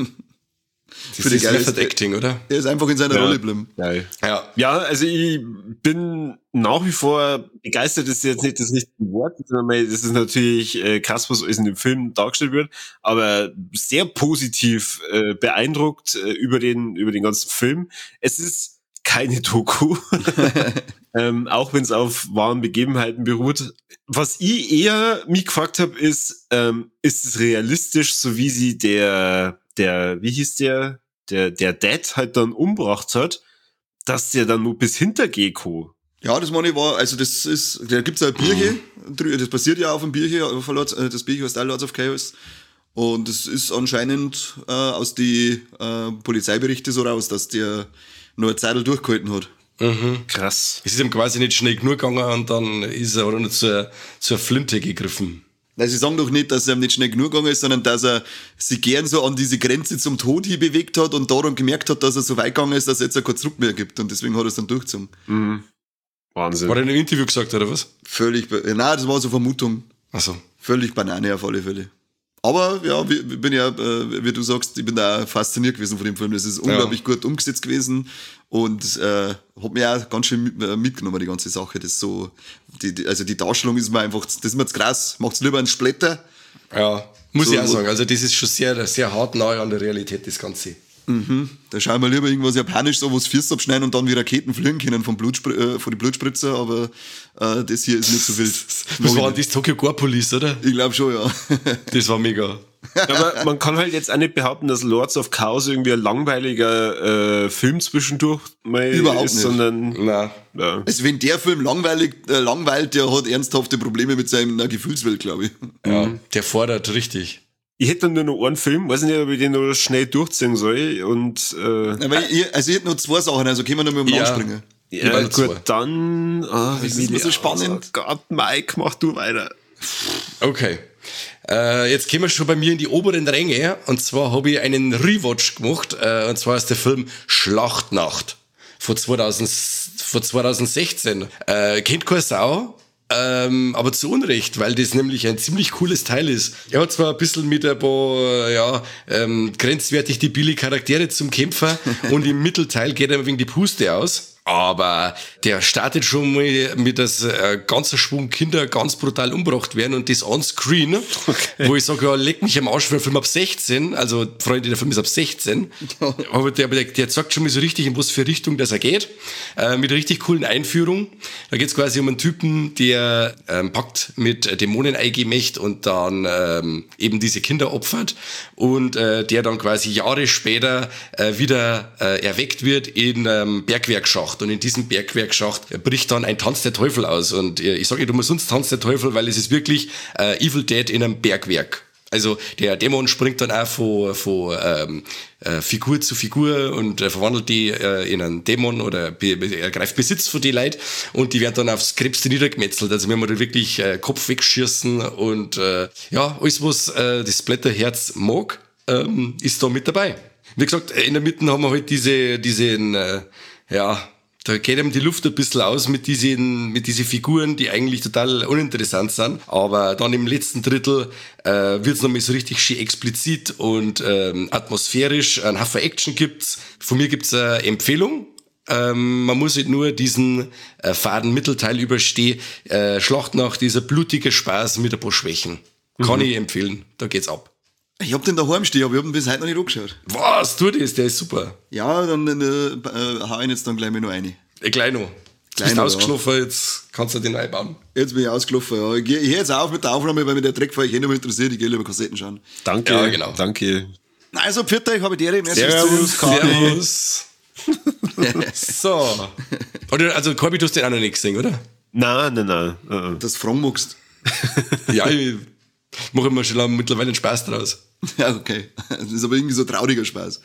Das ist Method Acting, oder? Er ist einfach in seiner Rolle geblieben. Geil. Ja, also ich bin nach wie vor begeistert, ist jetzt nicht das richtige Wort, sondern das ist natürlich krass, was alles in dem Film dargestellt wird, aber sehr positiv beeindruckt über den ganzen Film. Es ist keine Doku, auch wenn es auf wahren Begebenheiten beruht. Was ich eher mich gefragt habe, ist es realistisch, so wie sie der wie hieß der Dad halt dann umgebracht hat, dass der dann nur bis hinter Gecko. Ja, das meine ich war, also das ist, da gibt's ja ein Bierchen, das passiert ja auf dem Bierchen, das Bierchen heißt Lords of Chaos. Und es ist anscheinend aus die Polizeiberichte so raus, dass der nur eine Zeit durchgehalten hat. Mhm. Krass. Es ist ihm quasi nicht schnell genug gegangen und dann ist er oder zur Flinte gegriffen. Weil sie sagen doch nicht, dass er ihm nicht schnell genug gegangen ist, sondern dass er sich gern so an diese Grenze zum Tod hin bewegt hat und daran gemerkt hat, dass er so weit gegangen ist, dass er jetzt kein Zurück mehr gibt. Und deswegen hat er es dann durchgezogen. Mhm. Wahnsinn. War der in einem Interview gesagt, oder was? Völlig, nein, das war so Vermutung. Ach so. Völlig Banane auf alle Fälle. Aber ja, wie du sagst, ich bin da fasziniert gewesen von dem Film. Das ist unglaublich gut umgesetzt gewesen und hat mir auch ganz schön mitgenommen, die ganze Sache. Das so, die Darstellung ist mir einfach, das ist mir zu krass. Macht's lieber einen Splatter. Ja, muss so, ich auch sagen. Also das ist schon sehr, sehr hart nahe an der Realität, das Ganze. Mhm. Da schauen wir lieber irgendwas Japanisch, so was Füße abschneiden und dann wie Raketen fliegen können von den Blutspritzer, aber das hier ist nicht so wild. Das war das Tokyo Gore Police, oder? Ich glaube schon, ja. Das war mega. Aber man kann halt jetzt auch nicht behaupten, dass Lords of Chaos irgendwie ein langweiliger Film zwischendurch mal Überhaupt ist, nicht. sondern Nein. ja. Also wenn der Film langweilt, der hat ernsthafte Probleme mit seiner Gefühlswelt, glaube ich. Ja, der fordert richtig. Ich hätte dann nur noch einen Film, weiß nicht, ob ich den noch schnell durchziehen soll und Aber ich hätte noch zwei Sachen, also können wir noch mal Ja. anspringen. ja, noch gut, zwei. dann Das ist immer so spannend. Oh Gott, Mike, mach du weiter. Okay. Jetzt kommen wir schon bei mir in die oberen Ränge. Und zwar habe ich einen Rewatch gemacht. Und zwar ist der Film Schlachtnacht von 2016. Kennt keine Sau. Aber zu Unrecht, weil das nämlich ein ziemlich cooles Teil ist. Er hat zwar ein bisschen mit ein paar, grenzwertig debile Charaktere zum Kämpfer und im Mittelteil geht er wegen die Puste aus. Aber der startet schon mal mit, dass ganzer Schwung Kinder ganz brutal umgebracht werden und das on screen, wo ich sage, ja, leck mich am Arsch für einen Film ab 16, also Freunde, der Film ist ab 16, aber der zeigt schon mal so richtig, in was für Richtung das er geht, mit einer richtig coolen Einführung. Da geht's quasi um einen Typen, der Pakt mit Dämonen eingehen möchte und dann eben diese Kinder opfert und der dann quasi Jahre später wieder erweckt wird in Bergwerkschacht. Und in diesem Bergwerkschacht bricht dann ein Tanz der Teufel aus. Und ich sage nicht umsonst Tanz der Teufel, weil es ist wirklich Evil Dead in einem Bergwerk. Also der Dämon springt dann auch von Figur zu Figur und verwandelt die in einen Dämon oder ergreift Besitz von den Leuten und die werden dann aufs Krebste niedergemetzelt. Also wenn man da wirklich Kopf wegschießen und alles was das Blätterherz mag, ist da mit dabei. Wie gesagt, in der Mitte haben wir halt diesen da geht ihm die Luft ein bisschen aus mit diesen Figuren, die eigentlich total uninteressant sind. Aber dann im letzten Drittel wird's nochmal so richtig schön explizit und atmosphärisch. Ein Haufen Action gibt's. Von mir gibt's eine Empfehlung. Man muss halt nur diesen faden Mittelteil überstehen. Schlachtnacht, dieser blutige Spaß mit ein paar Schwächen. Kann ich empfehlen. Da geht's ab. Ich hab den daheim stehen, aber ich hab ihn bis heute noch nicht angeschaut. Was? Tu das? Der ist super. Ja, dann hau ich jetzt dann gleich mal noch rein. Gleich noch. Du bist ausgeschlafen, jetzt kannst du den einbauen. Jetzt bin ich ausgelaufen, ja. Ich höre jetzt auf mit der Aufnahme, weil mich der Dreck von euch noch interessiert. Ich gehe lieber Kassetten schauen. Danke, Ja, genau. Danke. Also, pfiat euch, habe ich die Ehre. Servus. So. Oder, also Corby, du hast den auch noch nicht gesehen, oder? Nein. Das fragen magst. Ja, ich mache mir schon mittlerweile einen Spaß draus. Ja, okay. Das ist aber irgendwie so trauriger Spaß.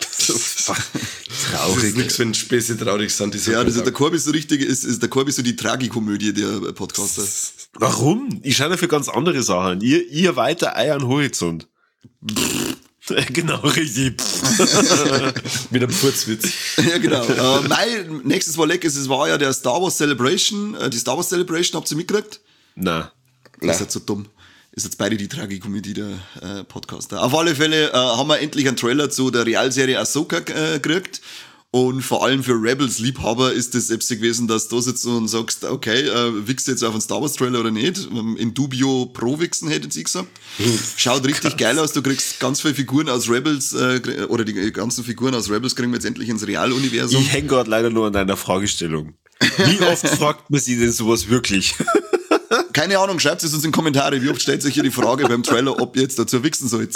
Das ist nichts, wenn Späße traurig sind. Ja, das ist der Corby so richtig, ist der Corby so die Tragikomödie der Podcaster. Warum? Ich schaue dafür ganz andere Sachen. Ihr weiter euren Horizont. Genau, richtig. Mit einem Furzwitz. Ja, genau. Mein nächstes war lecker, es war ja der Star Wars Celebration. Die Star Wars Celebration, habt ihr mitgekriegt? Nein. Das ist jetzt so dumm. Ist jetzt beide die Tragikomödie der Podcaster. Auf alle Fälle haben wir endlich einen Trailer zu der Realserie Ahsoka gekriegt. Und vor allem für Rebels-Liebhaber ist das Epsi gewesen, dass du sitzt und sagst, okay, wichst du jetzt auf einen Star Wars-Trailer oder nicht? In dubio pro wichsen, hätte sie gesagt. Schaut richtig geil aus, du kriegst ganz viele Figuren aus Rebels, oder die ganzen Figuren aus Rebels kriegen wir jetzt endlich ins Realuniversum. Ich hänge gerade leider nur an deiner Fragestellung. Wie oft fragt man sie denn sowas wirklich? Keine Ahnung, schreibt es uns in die Kommentare. Wie oft stellt sich hier die Frage beim Trailer, ob ihr jetzt dazu wichsen sollt?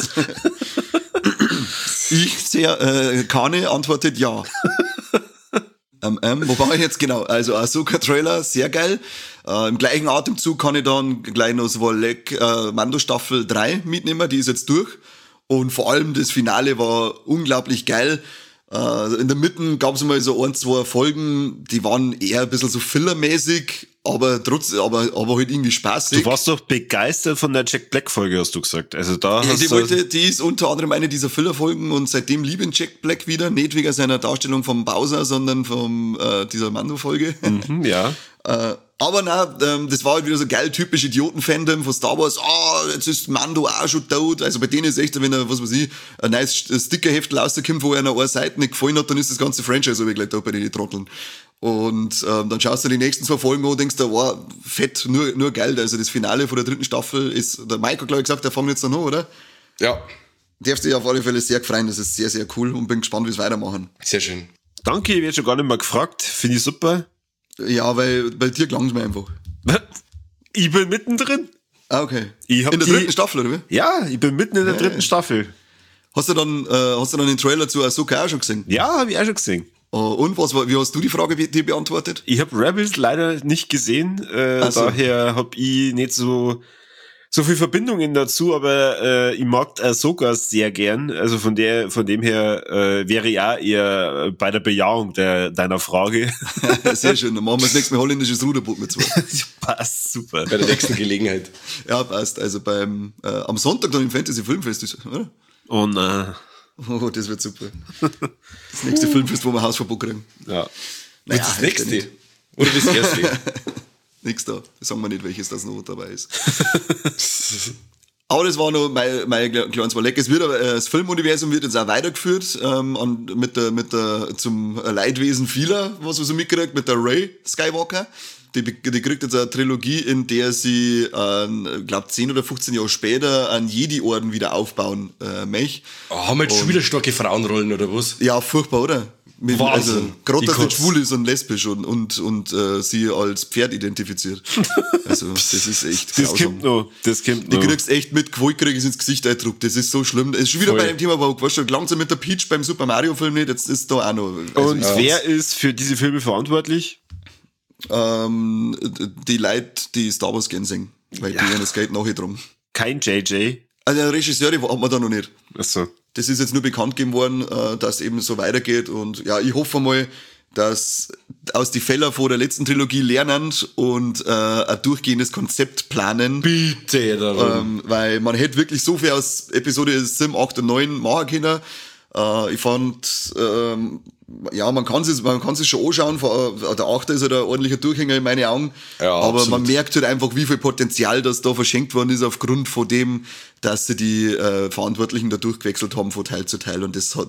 Kane antwortet ja. Wo war ich jetzt genau? Also Ahsoka-Trailer, sehr geil. Im gleichen Atemzug kann ich dann gleich noch so Mando Staffel 3 mitnehmen, die ist jetzt durch. Und vor allem das Finale war unglaublich geil. In der Mitte gab es mal so 1-2 Folgen, die waren eher ein bisschen so fillermäßig, aber halt irgendwie spaßig. Du warst doch begeistert von der Jack Black Folge, hast du gesagt. Also da ja, hast die ist unter anderem eine dieser Filler-Folgen und seitdem liebe ich Jack Black wieder, nicht wegen seiner Darstellung vom Bowser, sondern von dieser Mando-Folge. Ja. Aber nein, das war halt wieder so geil, typisch Idioten-Fandom von Star Wars. Jetzt ist Mando auch schon tot. Also bei denen ist echt, wenn er, was weiß ich, ein neues Stickerheftel rauskommt, wo einer eine Seite nicht gefallen hat, dann ist das ganze Franchise aber gleich da bei den Trotteln. Und dann schaust du die nächsten 2 Folgen an und denkst dir, wow, fett, nur geil. Also das Finale von der 3. Staffel ist, der Mike hat glaube ich gesagt, der fängt jetzt noch an, oder? Ja. Darfst dich auf alle Fälle sehr freuen, das ist sehr, sehr cool und bin gespannt, wie es weitermachen. Sehr schön. Danke, ich werde schon gar nicht mehr gefragt. Finde ich super. Ja, weil bei dir klang es mir einfach. Ich bin mittendrin. Ah, okay. In der 3. Staffel, oder wie? Ja, ich bin mitten in der 3. Staffel. Hast du dann den Trailer zu Ahsoka auch schon gesehen? Ja, habe ich auch schon gesehen. Und wie hast du die Frage dir beantwortet? Ich habe Rebels leider nicht gesehen, daher habe ich nicht so viel Verbindungen dazu, aber ich mag Ahsoka sehr gern. Also von dem her wäre ich auch eher bei der Bejahung deiner Frage. Sehr schön, dann machen wir das nächste Mal holländisches Ruderboot mit 2. Passt, super. Bei der nächsten Gelegenheit. Ja, passt. Also am Sonntag dann im Fantasy Filmfest, oder? Oh nein. Oh, das wird super. Das nächste Filmfest, wo wir Hausverbot kriegen. Ja. Naja, das nächste? Oder das erste? Nix da. Sagen wir nicht, welches das noch dabei ist. Aber das war noch mein kleines Leck. Es wird aber, das Filmuniversum wird jetzt auch weitergeführt, zum Leidwesen vieler, was man so mitkriegt, mit der Rey Skywalker. Die kriegt jetzt eine Trilogie, in der sie, glaube 10 oder 15 Jahre später einen Jedi-Orden wieder aufbauen möchte. Haben wir jetzt schon wieder starke Frauenrollen, oder was? Ja, furchtbar, oder? Wahnsinn. Also, gerade, dass sie Kotz. schwul ist und lesbisch und sie als Pferd identifiziert. Also, das ist echt Das grausam. kommt Die noch. kriegst echt mit Gewalt krieg ich ins Gesicht eindruckt. Das ist so schlimm. Es ist schon wieder Voll. bei dem Thema, wo du schon langsam mit der Peach beim Super Mario Film nicht, jetzt ist da auch noch. Also, Und wer ist für diese Filme verantwortlich? die Leute, die Star Wars gern singen. Weil die haben das Geld nachher drum. Kein JJ. Also, der Regisseur, die hat man da noch nicht. Achso. Das ist jetzt nur bekannt gegeben worden, dass eben so weitergeht. Und ja, ich hoffe mal, dass aus die Fälle vor der letzten Trilogie lernen und ein durchgehendes Konzept planen. Bitte, darum. Weil man hätte wirklich so viel aus Episode 7, 8 und 9 machen können. Ich fand, ja, man kann sich schon anschauen. Der 8. ist halt ein ordentlicher Durchhänger in meinen Augen. Ja, aber absolut. man merkt halt einfach, wie viel Potenzial das da verschenkt worden ist aufgrund von dem, dass sie die Verantwortlichen da durchgewechselt haben von Teil zu Teil. Und das hat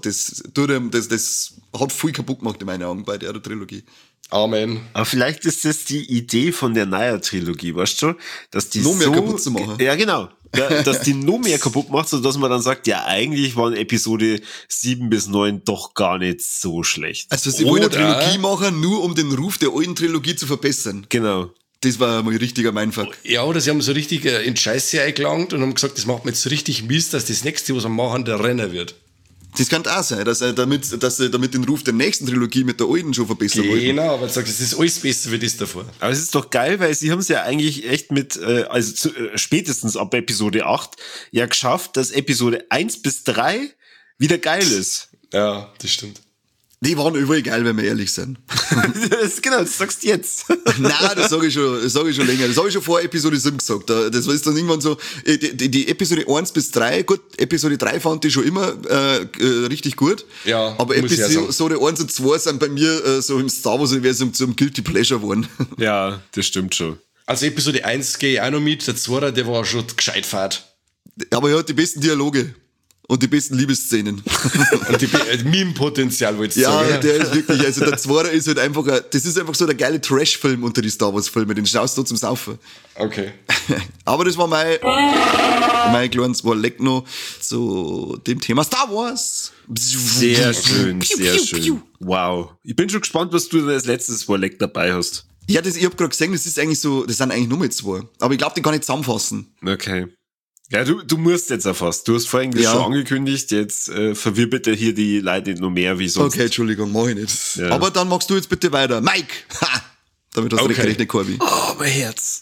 viel kaputt gemacht in meinen Augen bei der Trilogie. Amen. Aber vielleicht ist das die Idee von der Naya-Trilogie, weißt du? Dass die Noch mehr kaputt zu machen. Ja, genau. Ja, dass die noch mehr kaputt macht, sodass man dann sagt, ja, eigentlich waren Episode 7 bis 9 doch gar nicht so schlecht. Also sie wollen eine Oder- Trilogie machen, nur um den Ruf der alten Trilogie zu verbessern. Genau. Das war mal ein richtiger Mindfuck. Ja, oder sie haben so richtig in Scheiße eingelangt und haben gesagt, das macht mir jetzt so richtig Mist, dass das nächste, was wir machen, der Renner wird. Das kann auch sein, dass sie damit den Ruf der nächsten Trilogie mit der alten schon verbessern wollten. Genau, aber sagt, es ist alles besser wie das davor. Aber es ist doch geil, weil sie haben es ja eigentlich echt mit, spätestens ab Episode 8 ja geschafft, dass Episode 1 bis 3 wieder geil ist. Ja, das stimmt. Die waren überall geil, wenn wir ehrlich sind. Das sagst du jetzt. Nein, das sage ich schon länger. Das habe ich schon vor Episode 7 gesagt. Das ist dann irgendwann so, die Episode 1 bis 3, gut, Episode 3 fand ich schon immer richtig gut. Ja, aber Episode 1 und 2 sind bei mir so im Star Wars-Universum zum Guilty Pleasure geworden. Ja, das stimmt schon. Also Episode 1 gehe ich auch noch mit, der 2, der war schon gescheit fad. Aber er hat die besten Dialoge. Und die besten Liebesszenen. Und die Meme-Potenzial, wollte ich sagen. Ja, sagen. der ist wirklich, also der Zweite ist halt einfach, das ist einfach so der geile Trash-Film unter die Star Wars-Filme, den schaust du zum Saufen. Okay. Aber das war mein kleines Warleck noch zu dem Thema Star Wars. Sehr schön, sehr schön. Wow. Ich bin schon gespannt, was du als letztes Warleck dabei hast. Ja, ich hab gerade gesehen, das ist eigentlich so, das sind eigentlich nur mit 2. Aber ich glaube, die kann ich zusammenfassen. Okay. Ja, du musst jetzt erfasst. Du hast vorhin das schon angekündigt, jetzt verwirr bitte hier die Leute nicht noch mehr wie sonst. Okay, Entschuldigung, mach ich nicht. Ja. Aber dann machst du jetzt bitte weiter. Mike! Ha! Damit hast du nicht gerechnet, Corby. Oh, mein Herz.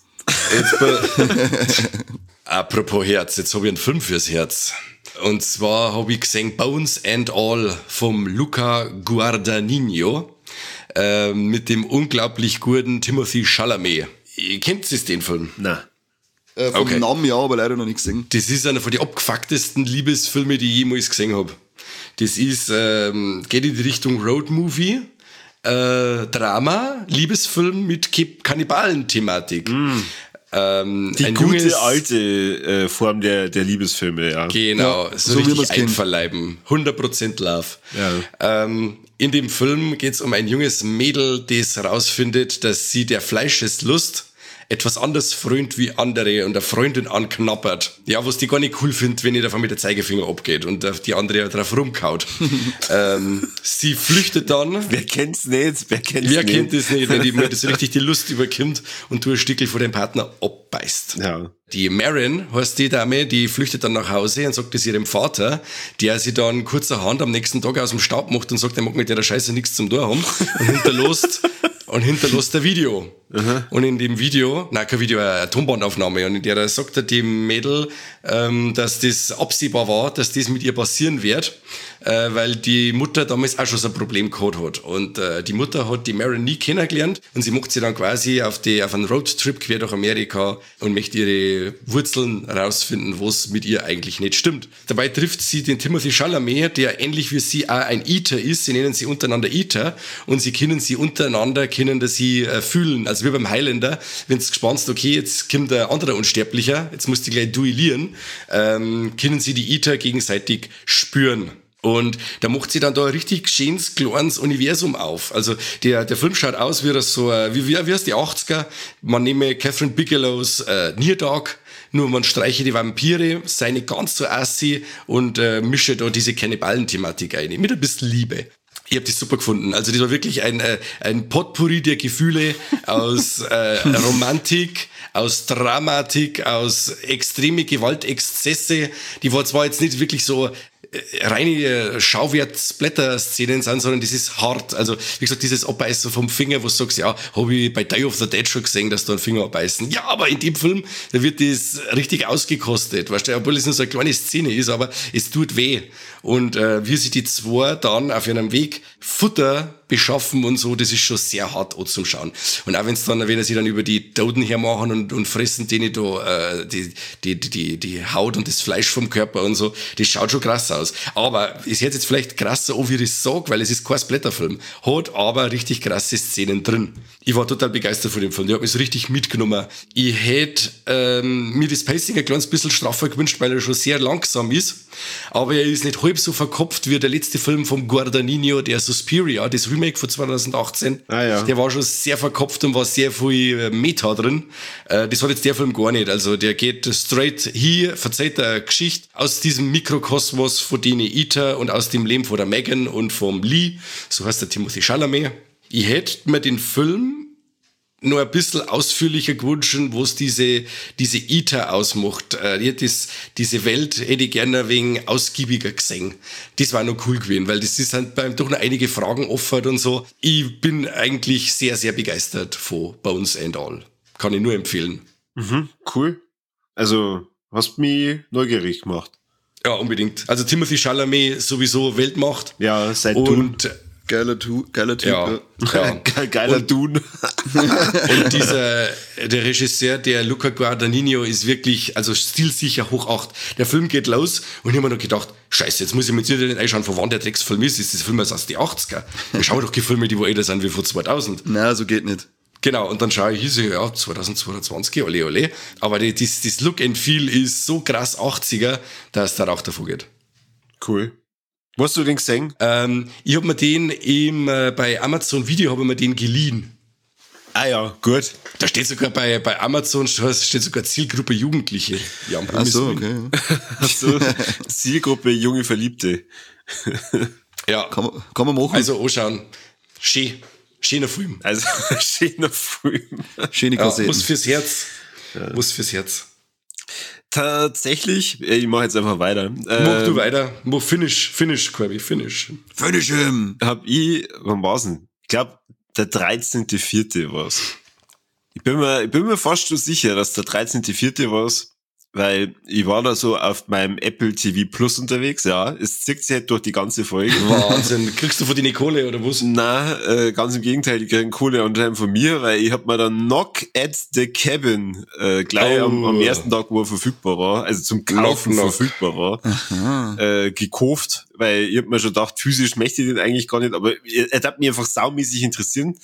Apropos Herz, jetzt habe ich einen Film fürs Herz. Und zwar habe ich gesehen Bones and All vom Luca Guadagnino mit dem unglaublich guten Timothy Chalamet. Ihr kennt den Film? Nein. Vom Namen ja, aber leider noch nicht gesehen. Das ist einer von den abgefucktesten Liebesfilmen, die ich jemals gesehen habe. Das ist, geht in die Richtung Roadmovie, Drama, Liebesfilm mit Kannibalen-Thematik. Die gute alte Form der Liebesfilme, ja. Genau, ja, so richtig einverleiben. 100% Love. Ja. In dem Film geht es um ein junges Mädel, das herausfindet, dass sie der Fleischeslust etwas anders frönt wie andere und eine Freundin anknappert. Ja, was die gar nicht cool findet, wenn ihr davon mit der Zeigefinger abgeht und die andere drauf rumkaut. Sie flüchtet dann. Wer kennt's nicht? Wer kennt das nicht, wenn mir das richtig die Lust überkommt und du ein Stückel vor dem Partner abbeißt. Ja. Die Marin, heißt die Dame, die flüchtet dann nach Hause und sagt es ihrem Vater, der sie dann kurzerhand am nächsten Tag aus dem Staub macht und sagt, er mag mit der Scheiße nichts zum tun haben und hinterlässt ein Video. Aha. Und in dem Video, kein Video, eine Tonbandaufnahme, und in der sagt er dem Mädel, dass das absehbar war, dass das mit ihr passieren wird, weil die Mutter damals auch schon so ein Problem gehabt hat. Und die Mutter hat die Marin nie kennengelernt und sie macht sie dann quasi auf einen Roadtrip quer durch Amerika und möchte ihre Wurzeln rausfinden, was mit ihr eigentlich nicht stimmt. Dabei trifft sie den Timothy Chalamet, der ähnlich wie sie auch ein Eater ist. Sie nennen sie untereinander Eater und sie können sie untereinander, dass sie fühlen, also wie beim Highlander, wenn du gespannst, okay, jetzt kommt ein anderer Unsterblicher, jetzt musst du gleich duellieren, können sie die Eater gegenseitig spüren. Und da macht sie dann da ein richtig schönes, kleines Universum auf. Also der Film schaut aus wie das so, wie heißt die 80er? Man nehme Catherine Bigelows Near Dark, nur man streiche die Vampire, sei nicht ganz so assi und mische da diese Kannibalen-Thematik ein, mit ein bisschen Liebe. Ich habe das super gefunden. Also das war wirklich ein Potpourri der Gefühle aus Romantik, aus Dramatik, aus extreme Gewaltexzesse. Die war zwar jetzt nicht wirklich so reine Schauwert-Splatter-Szenen sind, sondern das ist hart. Also, wie gesagt, dieses Abbeißen vom Finger, wo du sagst, ja, habe ich bei Day of the Dead schon gesehen, dass da einen Finger abbeißen. Ja, aber in dem Film, da wird das richtig ausgekostet. Weißt du, obwohl es nur so eine kleine Szene ist, aber es tut weh. Und wie sich die zwei dann auf ihrem Weg Futter beschaffen und so, das ist schon sehr hart zum Schauen. Und auch wenn sie dann über die Toten hermachen und fressen denen da die Haut und das Fleisch vom Körper und so, das schaut schon krass aus. Aber es hört jetzt vielleicht krasser an, wie ich das sage, weil es ist kein Splatterfilm. Hat aber richtig krasse Szenen drin. Ich war total begeistert von dem Film. Der hat mich so richtig mitgenommen. Ich hätte mir das Pacing ein kleines bisschen straffer gewünscht, weil er schon sehr langsam ist. Aber er ist nicht halb so verkopft wie der letzte Film vom Guadagnino, der Suspiria, das Remake von 2018. Ja. Der war schon sehr verkopft und war sehr viel Meta drin. Das hat jetzt der Film gar nicht. Also der geht straight hier, verzeiht eine Geschichte aus diesem Mikrokosmos von denen Eater und aus dem Leben von der Megan und vom Lee. So heißt der Timothy Chalamet. Ich hätte mir den Film nur ein bisschen ausführlicher gewünscht, wo es diese Ita ausmacht. Diese Welt hätte ich gerne ein wenig ausgiebiger gesehen. Das war noch cool gewesen, weil das sind beim doch noch einige Fragen offen und so. Ich bin eigentlich sehr, sehr begeistert von Bones and All. Kann ich nur empfehlen. Mhm, cool. Also, hast mich neugierig gemacht. Ja, unbedingt. Also Timothée Chalamet sowieso Weltmacht. Ja, seit und geiler Typ. Ja. Geiler Dune. Und der Regisseur, der Luca Guadagnino, ist wirklich, also stilsicher hoch 8. Der Film geht los und ich habe mir noch gedacht, scheiße, jetzt muss ich mir jetzt nicht einschauen, von wann der Drecksfilm ist. Ist das Film aus den 80er? Ich schaue doch die Filme, die wo älter sind wie vor 2000. Nein, so geht nicht. Genau, und dann schaue ich, ja, 2022, ole, ole. Aber das Look and Feel ist so krass 80er, dass der Rauch davor geht. Cool. Wo hast du den gesehen? Ich habe mir den bei Amazon Video habe ich mir den geliehen. Ah ja, gut. Da steht sogar bei Amazon steht sogar Zielgruppe Jugendliche. Ja, Ach so, okay. So, Zielgruppe junge Verliebte. Ja. Kann man machen. Also anschauen. Schöner Film. Also, schöner Film. Schöne Kassetten. Muss fürs Herz. Muss fürs Herz. Tatsächlich, ich mache jetzt einfach weiter. Mach du weiter. Mach Finish, Corby, Finish. Finish him. Hab ich, wann war's denn? Ich glaube, der 13.4. war's. Ich bin mir fast so sicher, dass der 13.4. war's, weil ich war da so auf meinem Apple TV Plus unterwegs, ja. Es zieht sich halt durch die ganze Folge. Wahnsinn. Kriegst du von denen Kohle oder was? Nein, ganz im Gegenteil, die kriegen Kohle anscheinend von mir, weil ich hab mir dann Knock at the Cabin gleich am ersten Tag, wo er verfügbar war, also zum Kaufen verfügbar war, gekauft, weil ich hab mir schon gedacht, physisch möchte ich den eigentlich gar nicht, aber er hat mich einfach saumäßig interessieren.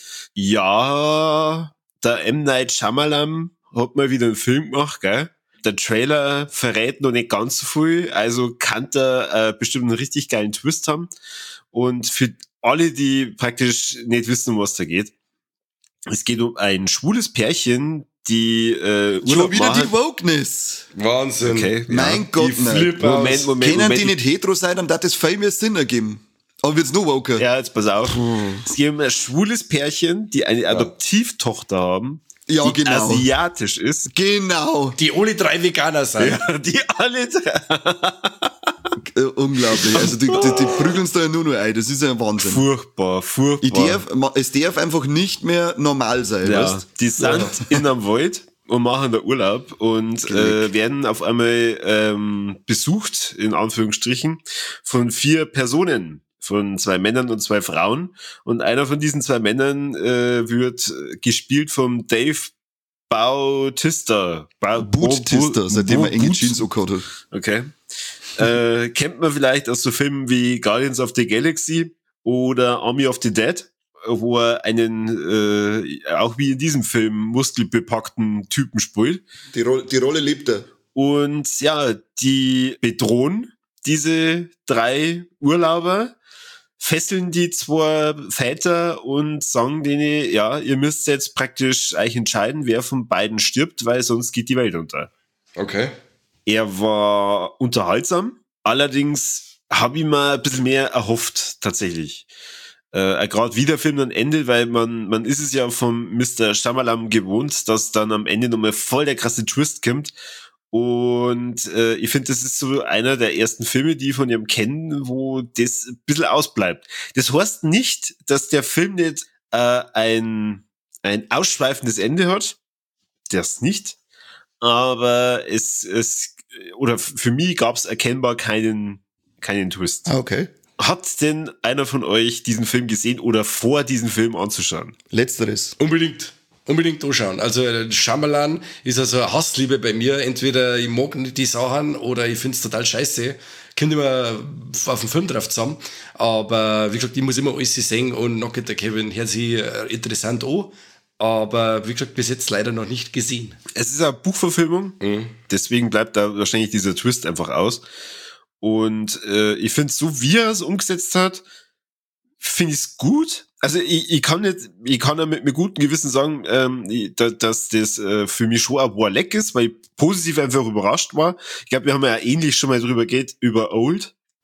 Ja, der M. Night Shyamalan hat mal wieder einen Film gemacht, gell? Der Trailer verrät noch nicht ganz so viel, also kann der bestimmt einen richtig geilen Twist haben. Und für alle, die praktisch nicht wissen, um was da geht, es geht um ein schwules Pärchen, die Urlaub schon wieder machen. die Wokeness. Wahnsinn. Okay, Mein Gott, nein. Moment. Können die nicht hetero sein, dann darf das viel mehr Sinn ergeben. Aber wird's noch woker? Ja, jetzt pass auf. Es geht um ein schwules Pärchen, die eine Adoptivtochter haben, Ja, die genau. asiatisch ist. Genau. Die alle 3 Veganer sind. Ja, die alle Unglaublich. Also die prügeln es da ja nur noch ein. Das ist ja ein Wahnsinn. furchtbar. Es darf einfach nicht mehr normal sein, Ja, weißt? die sind in einem Wald und machen da Urlaub und werden auf einmal besucht, in Anführungsstrichen, von 4 Personen. Von 2 Männern und 2 Frauen. Und einer von diesen 2 Männern wird gespielt vom Dave Bautista. Bautista, seitdem er enge Jeans angehabt hat. Okay. Kennt man vielleicht aus so Filmen wie Guardians of the Galaxy oder Army of the Dead, wo er einen, auch wie in diesem Film, muskelbepackten Typen spielt. Die Rolle lebt er. Und ja, die bedrohen diese 3 Urlauber, fesseln die 2 Väter und sagen denen, ja, ihr müsst jetzt praktisch euch entscheiden, wer von beiden stirbt, weil sonst geht die Welt unter. Okay. Er war unterhaltsam, allerdings habe ich mir ein bisschen mehr erhofft, tatsächlich. Gerade wie der Film dann endet, weil man ist es ja vom Mr. Shyamalan gewohnt, dass dann am Ende nochmal voll der krasse Twist kommt. Und ich finde, das ist so einer der ersten Filme, die ich von ihm kennen, wo das ein bisschen ausbleibt. Das heißt nicht, dass der Film nicht ein ausschweifendes Ende hat. Das nicht. Aber oder für mich gab es erkennbar keinen Twist. Ah, okay. Hat denn einer von euch diesen Film gesehen oder vor, diesen Film anzuschauen? Letzteres. Unbedingt anschauen. Also Shyamalan ist also eine Hassliebe bei mir. Entweder ich mag nicht die Sachen oder ich find's total scheiße. Kommt immer auf den Film drauf zusammen. Aber wie gesagt, ich muss immer alles sehen und Knock at the Cabin hört sich interessant an. Aber wie gesagt, bis jetzt leider noch nicht gesehen. Es ist eine Buchverfilmung, deswegen bleibt da wahrscheinlich dieser Twist einfach aus. Und ich finde, so wie er es umgesetzt hat, finde ich es gut. Also ich kann ja mit gutem Gewissen sagen, dass das für mich schon ein Warleck ist, weil ich positiv einfach überrascht war. Ich glaube, wir haben ja ähnlich schon mal drüber geredet, über Old.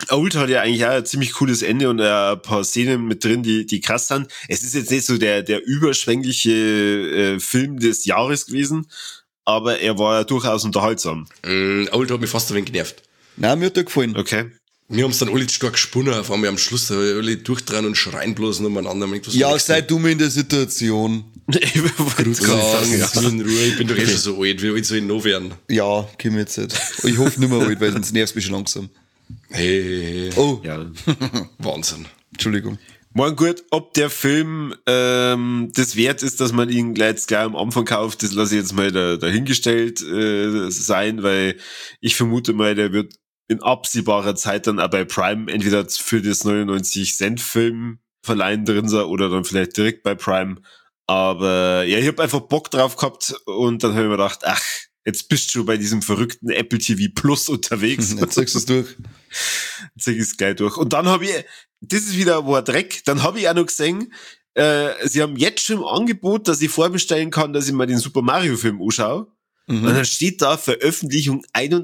Old hat ja eigentlich auch ein ziemlich cooles Ende und ein paar Szenen mit drin, die krass sind. Es ist jetzt nicht so der überschwängliche Film des Jahres gewesen, aber er war ja durchaus unterhaltsam. Old hat mich fast ein wenig genervt. Nein, mir hat der gefallen. Okay. Wir haben es dann alle stark gesponnen, auf einmal am Schluss alle durchdrehen und schreien bloß umeinander. Ja, sei dumm in der Situation. Ich wollte sagen, Lass mich in Ruhe, ich bin doch eh schon so alt, wie alt soll ich noch werden? Ja, komm jetzt nicht. Ich hoffe nicht mehr alt, weil sonst nervst du mich schon langsam. Hey, Oh, ja. Wahnsinn. Entschuldigung. Morgen gut, ob der Film das wert ist, dass man ihn gleich am Anfang kauft, das lasse ich jetzt mal dahingestellt sein, weil ich vermute mal, der wird in absehbarer Zeit dann auch bei Prime entweder für das 99-Cent-Film verleihen drin sein oder dann vielleicht direkt bei Prime. Aber ja, ich habe einfach Bock drauf gehabt und dann habe ich mir gedacht, ach, jetzt bist du schon bei diesem verrückten Apple TV Plus unterwegs. Jetzt sagst du es durch. Jetzt sag ich es gleich durch. Und dann habe ich, das ist wieder ein Dreck, dann habe ich auch noch gesehen, sie haben jetzt schon im Angebot, dass ich vorbestellen kann, dass ich mal den Super Mario Film anschaue. Und dann steht da Veröffentlichung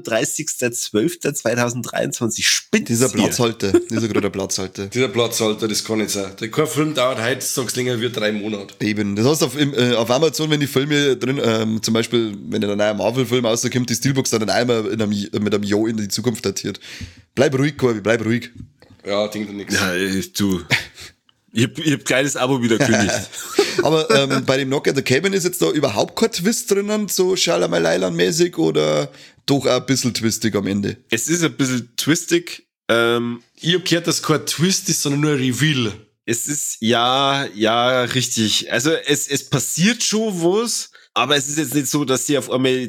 31.12.2023. Spitz. Dieser Platzhalter. Dieser gerade Platzhalter. Dieser Platzhalter, das kann nicht sein. Der Film dauert heutzutage länger wie 3 Monate. Eben. Das heißt, auf Amazon, wenn die Filme drin, zum Beispiel, wenn der neue Marvel-Film rauskommt, die Steelbox dann einmal mit einem Jo in die Zukunft datiert. Bleib ruhig, Corby, bleib ruhig. Ja, Ding da nix. Ja, du. Ich hab kleines Abo wieder gekündigt. Aber bei dem Knock at the Cabin ist jetzt da überhaupt kein Twist drinnen, so Schalamalailan-mäßig oder doch auch ein bisschen twistig am Ende? Es ist ein bisschen twistig. Ich hab gehört, dass kein Twist ist, sondern nur ein Reveal. Es ist, ja, richtig. Also es passiert schon was, aber es ist jetzt nicht so, dass sie auf einmal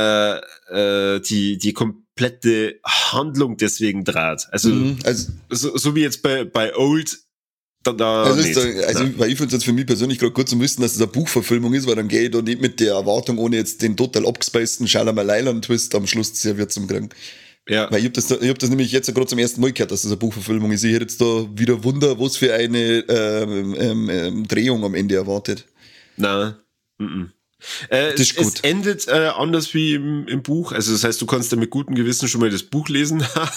die komplette Handlung deswegen draht. Also, so wie jetzt bei Old. Weil ich finde es jetzt für mich persönlich gerade gut zu wissen, dass es eine Buchverfilmung ist, weil dann gehe ich da nicht mit der Erwartung, ohne jetzt den total abgespaceden Schalamalailan-Twist am Schluss serviert zum kriegen. Ja. Weil ich hab das nämlich jetzt gerade zum ersten Mal gehört, dass das eine Buchverfilmung ist. Ich hätte jetzt da wieder Wunder, was für eine Drehung am Ende erwartet. Nein. Es endet anders wie im Buch. Also das heißt, du kannst da mit gutem Gewissen schon mal das Buch lesen.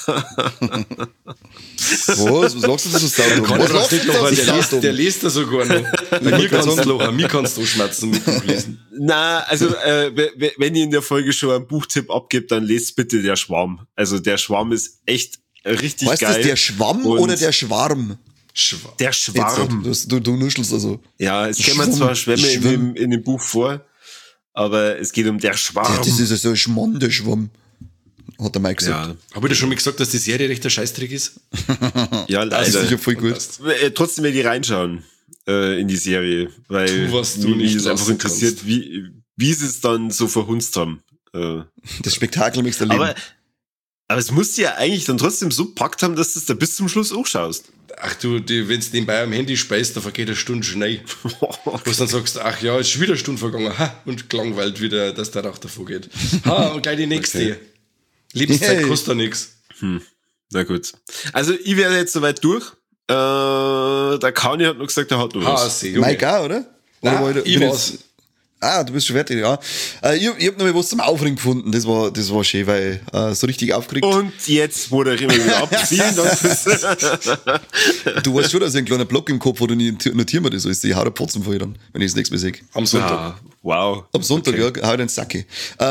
Was lachst du so sauer? Der liest das sogar noch. Mir kannst du schmerzen mit Buch lesen. Na, also wenn ihr in der Folge schon einen Buchtipp abgibt, dann lest bitte Der Schwarm. Also Der Schwarm ist echt richtig geil. Weißt du, der Schwamm oder der Schwarm? Der Schwarm. Du nuschelst also. Ja, es kämen zwar Schwämme in dem Buch vor, aber es geht um Der Schwarm. Das ist ja so ein Schwamm, der Schwamm. Hat er mal gesagt. Ja. Habe ich dir schon mal gesagt, dass die Serie recht der Scheißtrick ist? Ja, leider. Das ist sicher voll gut. Trotzdem werde ich reinschauen in die Serie, weil mich es einfach interessiert, wie sie es dann so verhunzt haben. Das Spektakel möchtest du erleben. Aber es muss ja eigentlich dann trotzdem so packt haben, dass du es da bis zum Schluss auch schaust. Ach du, wenn du nebenbei am Handy speist, da vergeht eine Stunde schnell. Wo du dann sagst, ach ja, ist schon wieder eine Stunde vergangen. Und gelangweilt wieder, dass der Rauch davor geht. Und gleich die nächste. Okay. Lebenszeit kostet ja nichts. Na gut. Also ich werde jetzt soweit durch. Der Kani hat noch gesagt, er hat noch was. Mike auch, oder? Nein, ich war's. Du bist schon fertig, ja. Ich hab noch mal was zum Aufregen gefunden. Das war schön, weil so richtig aufgeregt. Und jetzt moderieren wir wieder ab. Vielen Dank fürs Du weißt schon, dass ich einen kleinen Block im Kopf, wo du notieren wir das alles. Ich hau da Potzen vor dann, wenn ich das nächste Mal sehe. Am Sonntag. Ah, wow. Am Sonntag, okay. Ja, hau den Sacke.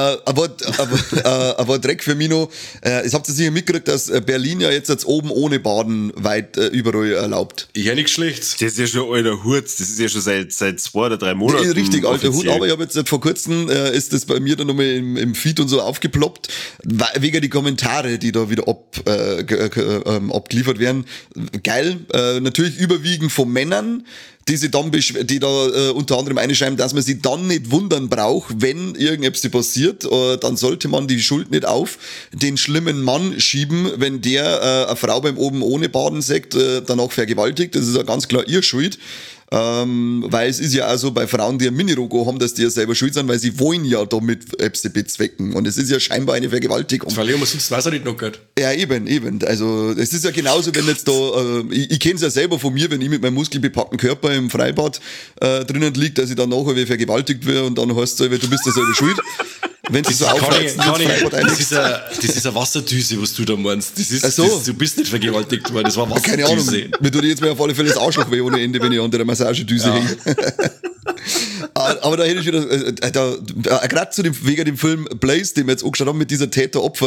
Aber Dreck für mich noch. Jetzt habt ihr sicher mitgekriegt, dass Berlin ja jetzt oben ohne Baden weit überall erlaubt. Ja, nichts Schlechtes. Das ist ja schon alter Hut. Das ist ja schon seit 2 oder 3 Monaten. Richtig alter Hut, aber ich habe jetzt vor kurzem, ist das bei mir dann nochmal im Feed und so aufgeploppt, wegen die Kommentare, die da wieder abgeliefert werden. Geil, natürlich überwiegend von Männern, die da unter anderem einschreiben, dass man sich dann nicht wundern braucht, wenn irgendetwas passiert, dann sollte man die Schuld nicht auf den schlimmen Mann schieben, wenn der eine Frau beim oben ohne Baden sagt, danach vergewaltigt. Das ist ja ganz klar ihr Schuld. Weil es ist ja auch so bei Frauen, die ein Mini-Rogo haben, dass die ja selber schuld sind, weil sie wollen ja damit etwas bezwecken. Und es ist ja scheinbar eine Vergewaltigung. Das verlieren wir sonst weiß er nicht noch gehört. Ja, eben. Also, es ist ja genauso, wenn jetzt da, ich kenne es ja selber von mir, wenn ich mit meinem muskelbepackten Körper im Freibad drinnen liege, dass ich dann nachher vergewaltigt werde und dann heißt es, du bist ja selber schuld. Wenn sie so aufheizen, das ist eine Wasserdüse, was du da meinst. Du bist nicht vergewaltigt worden, das war Wasserdüse. Keine Ahnung, mir tut jetzt mal auf alle Fälle das Arschloch weh ohne Ende, wenn ich an der Massagedüse hänge. Aber da hätte ich wieder, gerade wegen dem Film Blaze, den wir jetzt angeschaut haben, mit dieser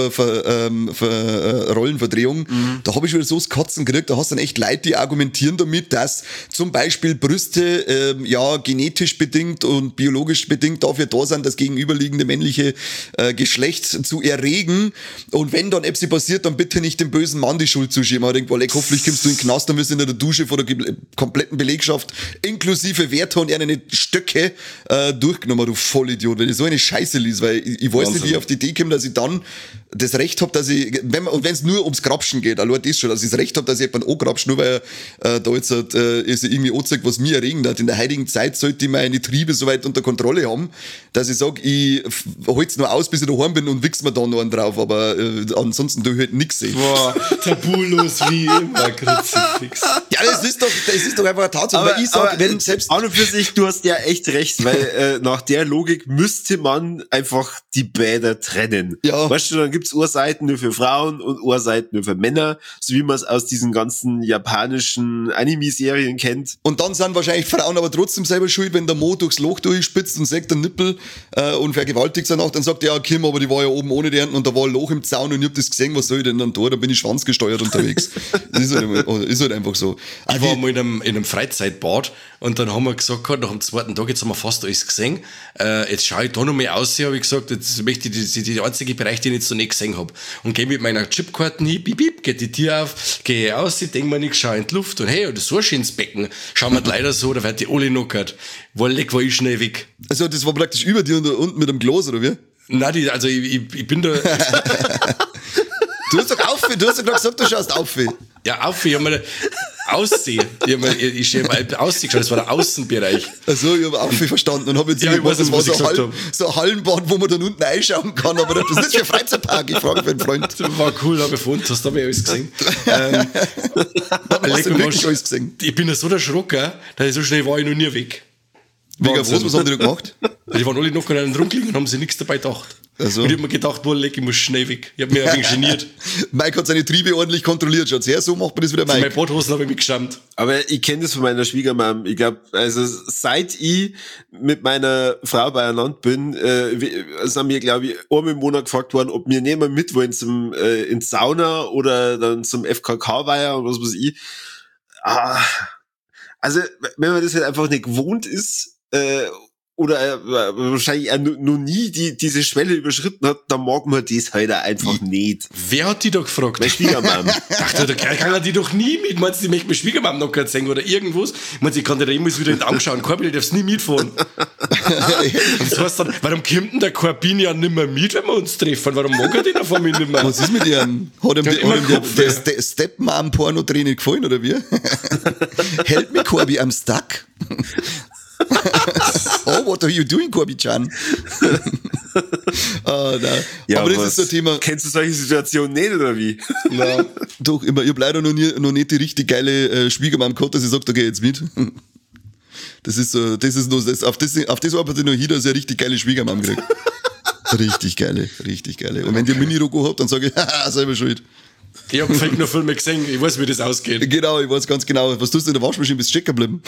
Täter-Opfer-Rollenverdrehung, da habe ich wieder so das Kotzen gekriegt, da hast du dann echt Leute, die argumentieren damit, dass zum Beispiel Brüste, genetisch bedingt und biologisch bedingt dafür da sind, das gegenüberliegende männliche Geschlecht zu erregen, und wenn dann etwas passiert, dann bitte nicht dem bösen Mann die Schuld zuschieben. Aber ich denke, hoffentlich kommst du in den Knast, dann wirst du in der Dusche vor der kompletten Belegschaft inklusive Wärter und eine Stöcke durchgenommen, du Vollidiot, wenn ich so eine Scheiße liest, weil ich weiß nicht, wie ich auf die Idee komme, dass ich dann das Recht habe, dass ich, wenn es nur ums Grapschen geht, allein das schon, dass ich das Recht habe, dass ich jemanden angrapsche, nur weil da jetzt irgendwie anzeigt, was mir erregen hat. In der heutigen Zeit sollte ich meine Triebe so weit unter Kontrolle haben, dass ich sage, ich halte es nur aus, bis ich daheim bin und wichs mir dann noch einen drauf, aber ansonsten tue ich halt nichts sehen. Boah, tabulos wie immer, Kruzifix. Ja, das ist doch einfach eine Tatsache, weil ich sage, wenn selbst... An und für sich, du hast ja echt recht, weil nach der Logik müsste man einfach die Bäder trennen. Ja. Weißt du, dann gibt's Ohrseiten nur für Frauen und Ohrseiten nur für Männer, so wie man es aus diesen ganzen japanischen Anime-Serien kennt. Und dann sind wahrscheinlich Frauen aber trotzdem selber schuld, wenn der Mo durchs Loch durchspitzt und sagt der Nippel und vergewaltigt sie danach, dann sagt er, ja Kim, aber die war ja oben ohne die Enten und da war ein Loch im Zaun und ich hab das gesehen, was soll ich denn dann da? Da bin ich schwanzgesteuert unterwegs. Das ist halt einfach so. Ich war mal in einem Freizeitbad und dann haben wir gesagt, nach dem zweiten Tag, jetzt haben wir fast alles gesehen, jetzt schaue ich da noch mal aus, habe ich gesagt, jetzt möchte ich die einzige Bereich, den ich jetzt noch nicht gesehen habe. Und gehe mit meiner Chipkarten hin, bip, bip, geht die Tür auf, gehe aus, ich denke mir nichts, schaue in die Luft und hey, das ist so ein schönes Becken. Schauen wir leider so, da wird die alle knockert. War ich schnell weg. Also das war praktisch über dir und unten mit einem Glas, oder wie? Nein, ich bin da... Du hast doch auf, du hast doch gesagt, du schaust auf. Ja, auf, ich habe mir Aussehen. Ich stehe mal Aussehen geschaut, das war der Außenbereich. Also ich habe auch viel verstanden und habe jetzt ich weiß, das war was so ein Hallenbad, wo man dann unten einschauen kann, aber das ist nicht für ein Freizeitpark, ich frage für einen Freund. Das war cool, habe ich gefunden, hast du alles gesehen. Hast du wirklich alles gesehen? Ich bin ja so erschrocken, dass ich so schnell war ich noch nie weg. Mega groß, was haben die da gemacht? Die waren alle noch an rumgelegen und haben sich nichts dabei gedacht. Also. Und ich hab mir gedacht, ich muss schnell weg. Ich hab mich ein wenig geniert. Mike hat seine Triebe ordentlich kontrolliert. Schaut's her, so macht man das wieder, Mike. Meine Badhosen habe ich mich geschämt. Aber ich kenne das von meiner Schwiegermam. Ich glaube, also seit ich mit meiner Frau beieinander bin, sind wir, glaube ich, einmal im Monat gefragt worden, ob wir nicht mal mit wollen zum ins Sauna oder dann zum FKK-Weiher und was weiß ich. Also, wenn man das halt einfach nicht gewohnt ist, oder wahrscheinlich auch noch nie diese Schwelle überschritten hat, dann mag man das halt auch einfach nicht. Wer hat die da gefragt? Meine Schwiegermam. Dachte, da kann die doch nie mit. Meinst du, die möchte meine Schwiegermam noch gerade singen oder irgendwas? Meinst du, ich kann dir da immer wieder in den anschauen. Corbin, du darfst nie mitfahren. Das heißt dann, warum kommt denn der Corbin ja nicht mehr mit, wenn wir uns treffen? Warum mag er den auf mich nicht mehr? Was ist mit ihrem? Hat ihm der Stepmom-Porno-Dreh nicht gefallen, oder wie? Hält mich Corby am Stuck? Oh, what are you doing, Corby-chan? Ja, aber das ist so ein Thema. Kennst du solche Situationen nicht, oder wie? Ja, doch, immer. Ich hab leider noch nicht die richtig geile Schwiegermam gehabt, dass ich sag, da geh jetzt mit. Das ist so, auf das arbeite ich noch hin, dass ich eine richtig geile Schwiegermam krieg. Richtig geile. Und wenn die Mini-Rogo habt, dann sage ich, haha, selber schuld. Ich hab vielleicht noch Filme gesehen, ich weiß, wie das ausgeht. Genau, ich weiß ganz genau. Was tust du in der Waschmaschine, bist stecken geblieben?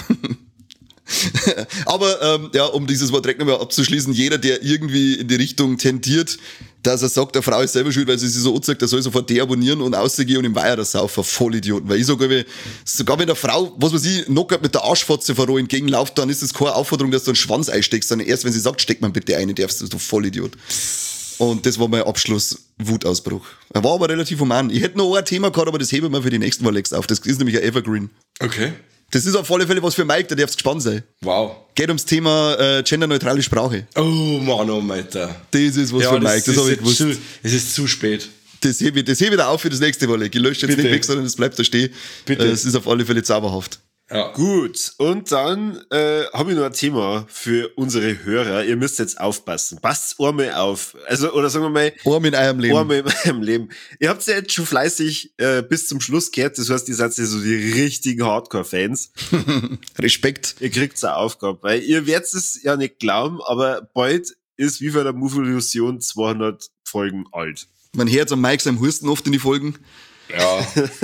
Aber um dieses Wort direkt nochmal abzuschließen, jeder, der irgendwie in die Richtung tendiert, dass er sagt, der Frau ist selber schuld, weil sie sich so anzeigt, der soll sofort deabonnieren und rausgehen und im Weiher das saufen. Vollidioten. Weil ich sage, sogar wenn eine Frau, was weiß ich, knockert mit der Arschfotze vor entgegenläuft, dann ist das keine Aufforderung, dass du einen Schwanz einsteckst, sondern erst wenn sie sagt, steck man bitte ein, darfst du Vollidiot. Und das war mein Abschluss-Wutausbruch. Er war aber relativ human. Ich hätte noch ein Thema gehabt, aber das heben wir für die nächsten Mal auf. Das ist nämlich ein Evergreen. Okay. Das ist auf alle Fälle was für Mike, der darf's gespannt sein. Wow. Geht ums Thema genderneutrale Sprache. Oh Mann, oh Alter. Das ist was für Mike, das habe ich gewusst. Es ist zu spät. Das hebe ich da auf für das nächste Mal. Ich lösche jetzt nicht weg, sondern es bleibt da stehen. Bitte. Es ist auf alle Fälle zauberhaft. Ja. Gut, und dann habe ich noch ein Thema für unsere Hörer. Ihr müsst jetzt aufpassen. Passt einmal auf. Also, oder sagen wir mal... Einmal in eurem Leben. Einmal in eurem Leben. Ihr habt ja jetzt schon fleißig bis zum Schluss gehört. Das heißt, ihr seid ja so die richtigen Hardcore-Fans. Respekt. Ihr kriegt eine Aufgabe. Weil ihr werdet es ja nicht glauben, aber bald ist wie für der Movie-Illusion 200 Folgen alt. Man hört am Mike seinem Husten oft in die Folgen. Ja.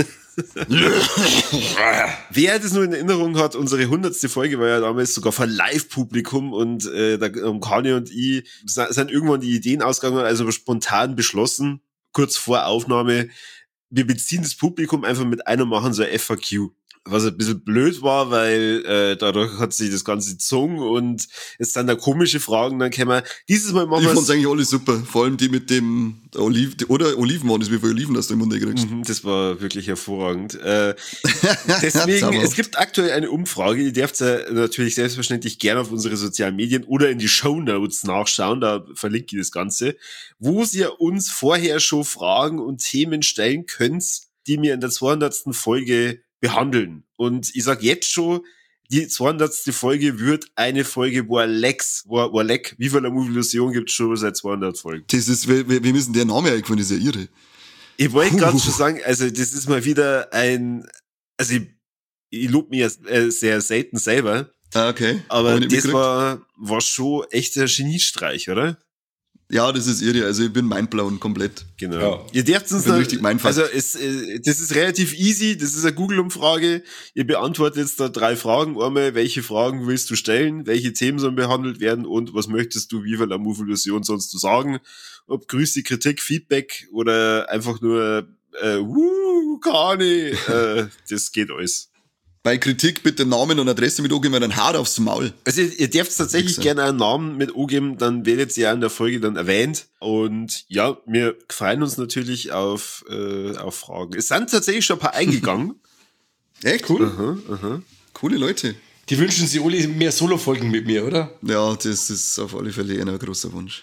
Wer das nur in Erinnerung hat, unsere 100. Folge war ja damals sogar vor Live-Publikum und da Kani und ich sind irgendwann die Ideen ausgegangen, also spontan beschlossen, kurz vor Aufnahme, wir beziehen das Publikum einfach mit einer, machen so ein FAQ. Was ein bisschen blöd war, weil dadurch hat sich das Ganze gezogen und es dann da komische Fragen dann kämen. Dieses Mal machen wir. Ich fand's eigentlich alle super. Vor allem die mit dem Oliven waren das, wie viele Oliven hast du im Mund gekriegst. Das war wirklich hervorragend. Deswegen, es gibt aktuell eine Umfrage, ihr dürft natürlich selbstverständlich gerne auf unsere sozialen Medien oder in die Shownotes nachschauen, da verlinke ich das Ganze, wo ihr uns vorher schon Fragen und Themen stellen könnt, die mir in der 200. Folge behandeln. Und ich sag jetzt schon, die 200. Folge wird eine Folge, wo Leck, wie viel der Movie-Illusion gibt es schon seit 200 Folgen. Das ist, wie müssen der Name eingefallen, das ist ja irre. Ich wollte gerade schon sagen, also das ist mal wieder also ich lobe mich ja sehr selten selber. Ah, okay. Aber das war schon echt ein Geniestreich, oder? Ja, das ist irre. Also ich bin mindblown komplett. Genau. Ja. Ihr dürft uns da, richtig mindfuck. also das ist relativ easy. Das ist eine Google-Umfrage. Ihr beantwortet jetzt da 3 Fragen. Einmal, welche Fragen willst du stellen? Welche Themen sollen behandelt werden? Und was möchtest du, wie viel der Movie-Illusion sonst du sagen? Ob Grüße, Kritik, Feedback oder einfach nur, Kani. Das geht alles. Bei Kritik bitte Namen und Adresse mit angeben, weil dann hart aufs Maul. Also ihr dürft tatsächlich gerne einen Namen mit angeben, dann werdet ihr ja in der Folge dann erwähnt. Und ja, wir freuen uns natürlich auf Fragen. Es sind tatsächlich schon ein paar eingegangen. Echt cool. Aha. Coole Leute. Die wünschen sich alle mehr Solo-Folgen mit mir, oder? Ja, das ist auf alle Fälle ein großer Wunsch.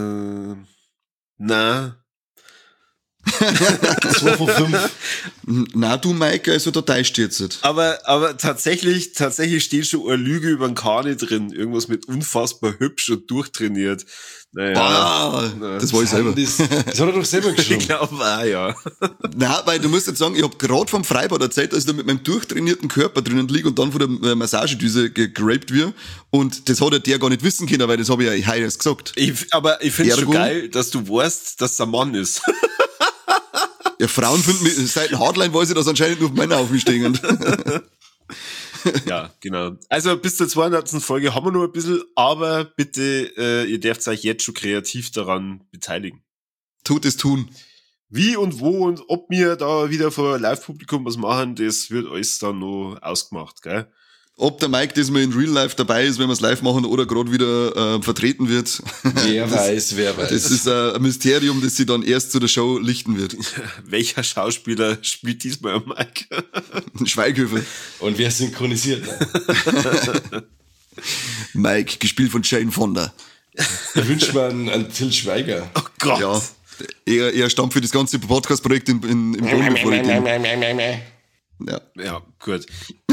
Na. 2 von 5. Na, du, Mike, also da täuscht jetzt. Aber tatsächlich steht schon eine Lüge über den Kani drin. Irgendwas mit unfassbar hübsch und durchtrainiert. Naja. Das war ich selber. Das hat er doch selber geschrieben. Ich glaube auch, ja. Nein, weil du musst jetzt sagen, ich habe gerade vom Freibad erzählt, dass ich da mit meinem durchtrainierten Körper drinnen liege und dann von der Massagedüse geraped wird. Und das hat der gar nicht wissen können, weil das habe ich ja heute erst gesagt. Aber ich finde es schon geil, dass du weißt, dass es ein Mann ist. Ja, Frauen finden mich, seit dem Hardline weiß ich, dass anscheinend nur Männer auf mich stehen. Ja, genau. Also bis zur 200. Folge haben wir noch ein bisschen, aber bitte, ihr dürft euch jetzt schon kreativ daran beteiligen. Tut es tun. Wie und wo und ob wir da wieder vor Live-Publikum was machen, das wird alles dann noch ausgemacht, gell? Ob der Mike das mal in Real Life dabei ist, wenn wir es live machen oder gerade wieder vertreten wird. Wer weiß. Das ist ein Mysterium, das sie dann erst zu der Show lichten wird. Welcher Schauspieler spielt diesmal am Mike? Schweighöfer. Und wer synchronisiert? Mike, gespielt von Jane Fonda. Da wünscht man einen Till Schweiger. Oh Gott. Ja, er stammt für das ganze Podcast-Projekt im Grunde vor. Ja, gut.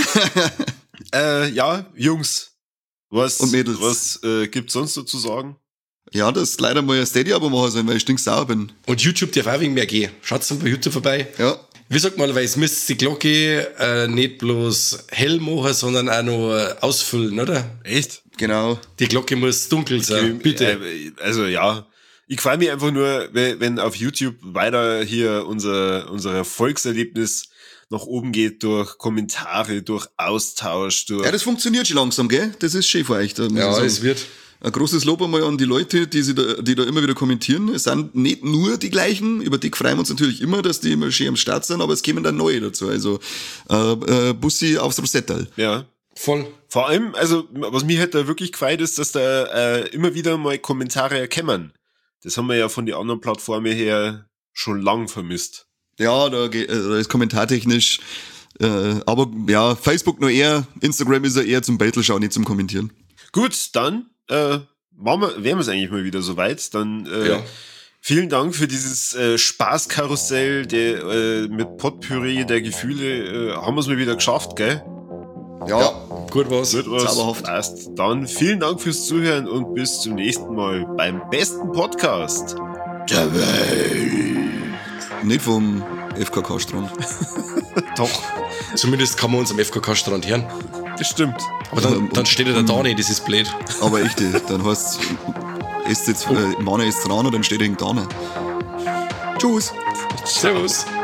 Ja, Jungs, und Mädels. Was gibt's sonst noch zu sagen? Ja, dass leider mal ein Steady-Abo machen sollen, weil ich stinksauer bin. Und YouTube darf auch wegen mehr gehen. Schaut's dann bei YouTube vorbei. Ja. Wie sagt man, weil es müsst die Glocke nicht bloß hell machen, sondern auch noch ausfüllen, oder? Echt? Genau. Die Glocke muss dunkel sein, bitte. Also ja, ich freue mich einfach nur, wenn auf YouTube weiter hier unser Erfolgserlebnis nach oben geht durch Kommentare, durch Austausch, durch... Ja, das funktioniert schon langsam, gell? Das ist schön für euch. Da ja, es wird. Ein großes Lob einmal an die Leute, die da immer wieder kommentieren. Es sind nicht nur die gleichen, über die freuen wir uns natürlich immer, dass die immer schön am Start sind, aber es kommen dann neue dazu. Also Bussi aufs Rosettal. Ja. Voll. Vor allem, also was mich halt da wirklich gefällt, ist, dass da immer wieder mal Kommentare erkennen. Das haben wir ja von den anderen Plattformen her schon lang vermisst. Ja, da ist kommentartechnisch, aber ja, Facebook noch eher, Instagram ist ja eher zum Battleschauen, nicht zum Kommentieren. Gut, dann wären wir es eigentlich mal wieder soweit. Dann vielen Dank für dieses Spaßkarussell mit Potpourri der Gefühle. Haben wir es mal wieder geschafft, gell? Ja, gut was. Zauberhaft. Passt. Dann vielen Dank fürs Zuhören und bis zum nächsten Mal beim besten Podcast der Welt. Nicht vom FKK-Strand. Doch. Zumindest kann man uns am FKK-Strand hören. Das stimmt. Aber dann steht ja da nicht, das ist blöd. Aber echt, dann heißt esst jetzt, Mana ist dran und dann steht er hinten da. Tschüss. Servus.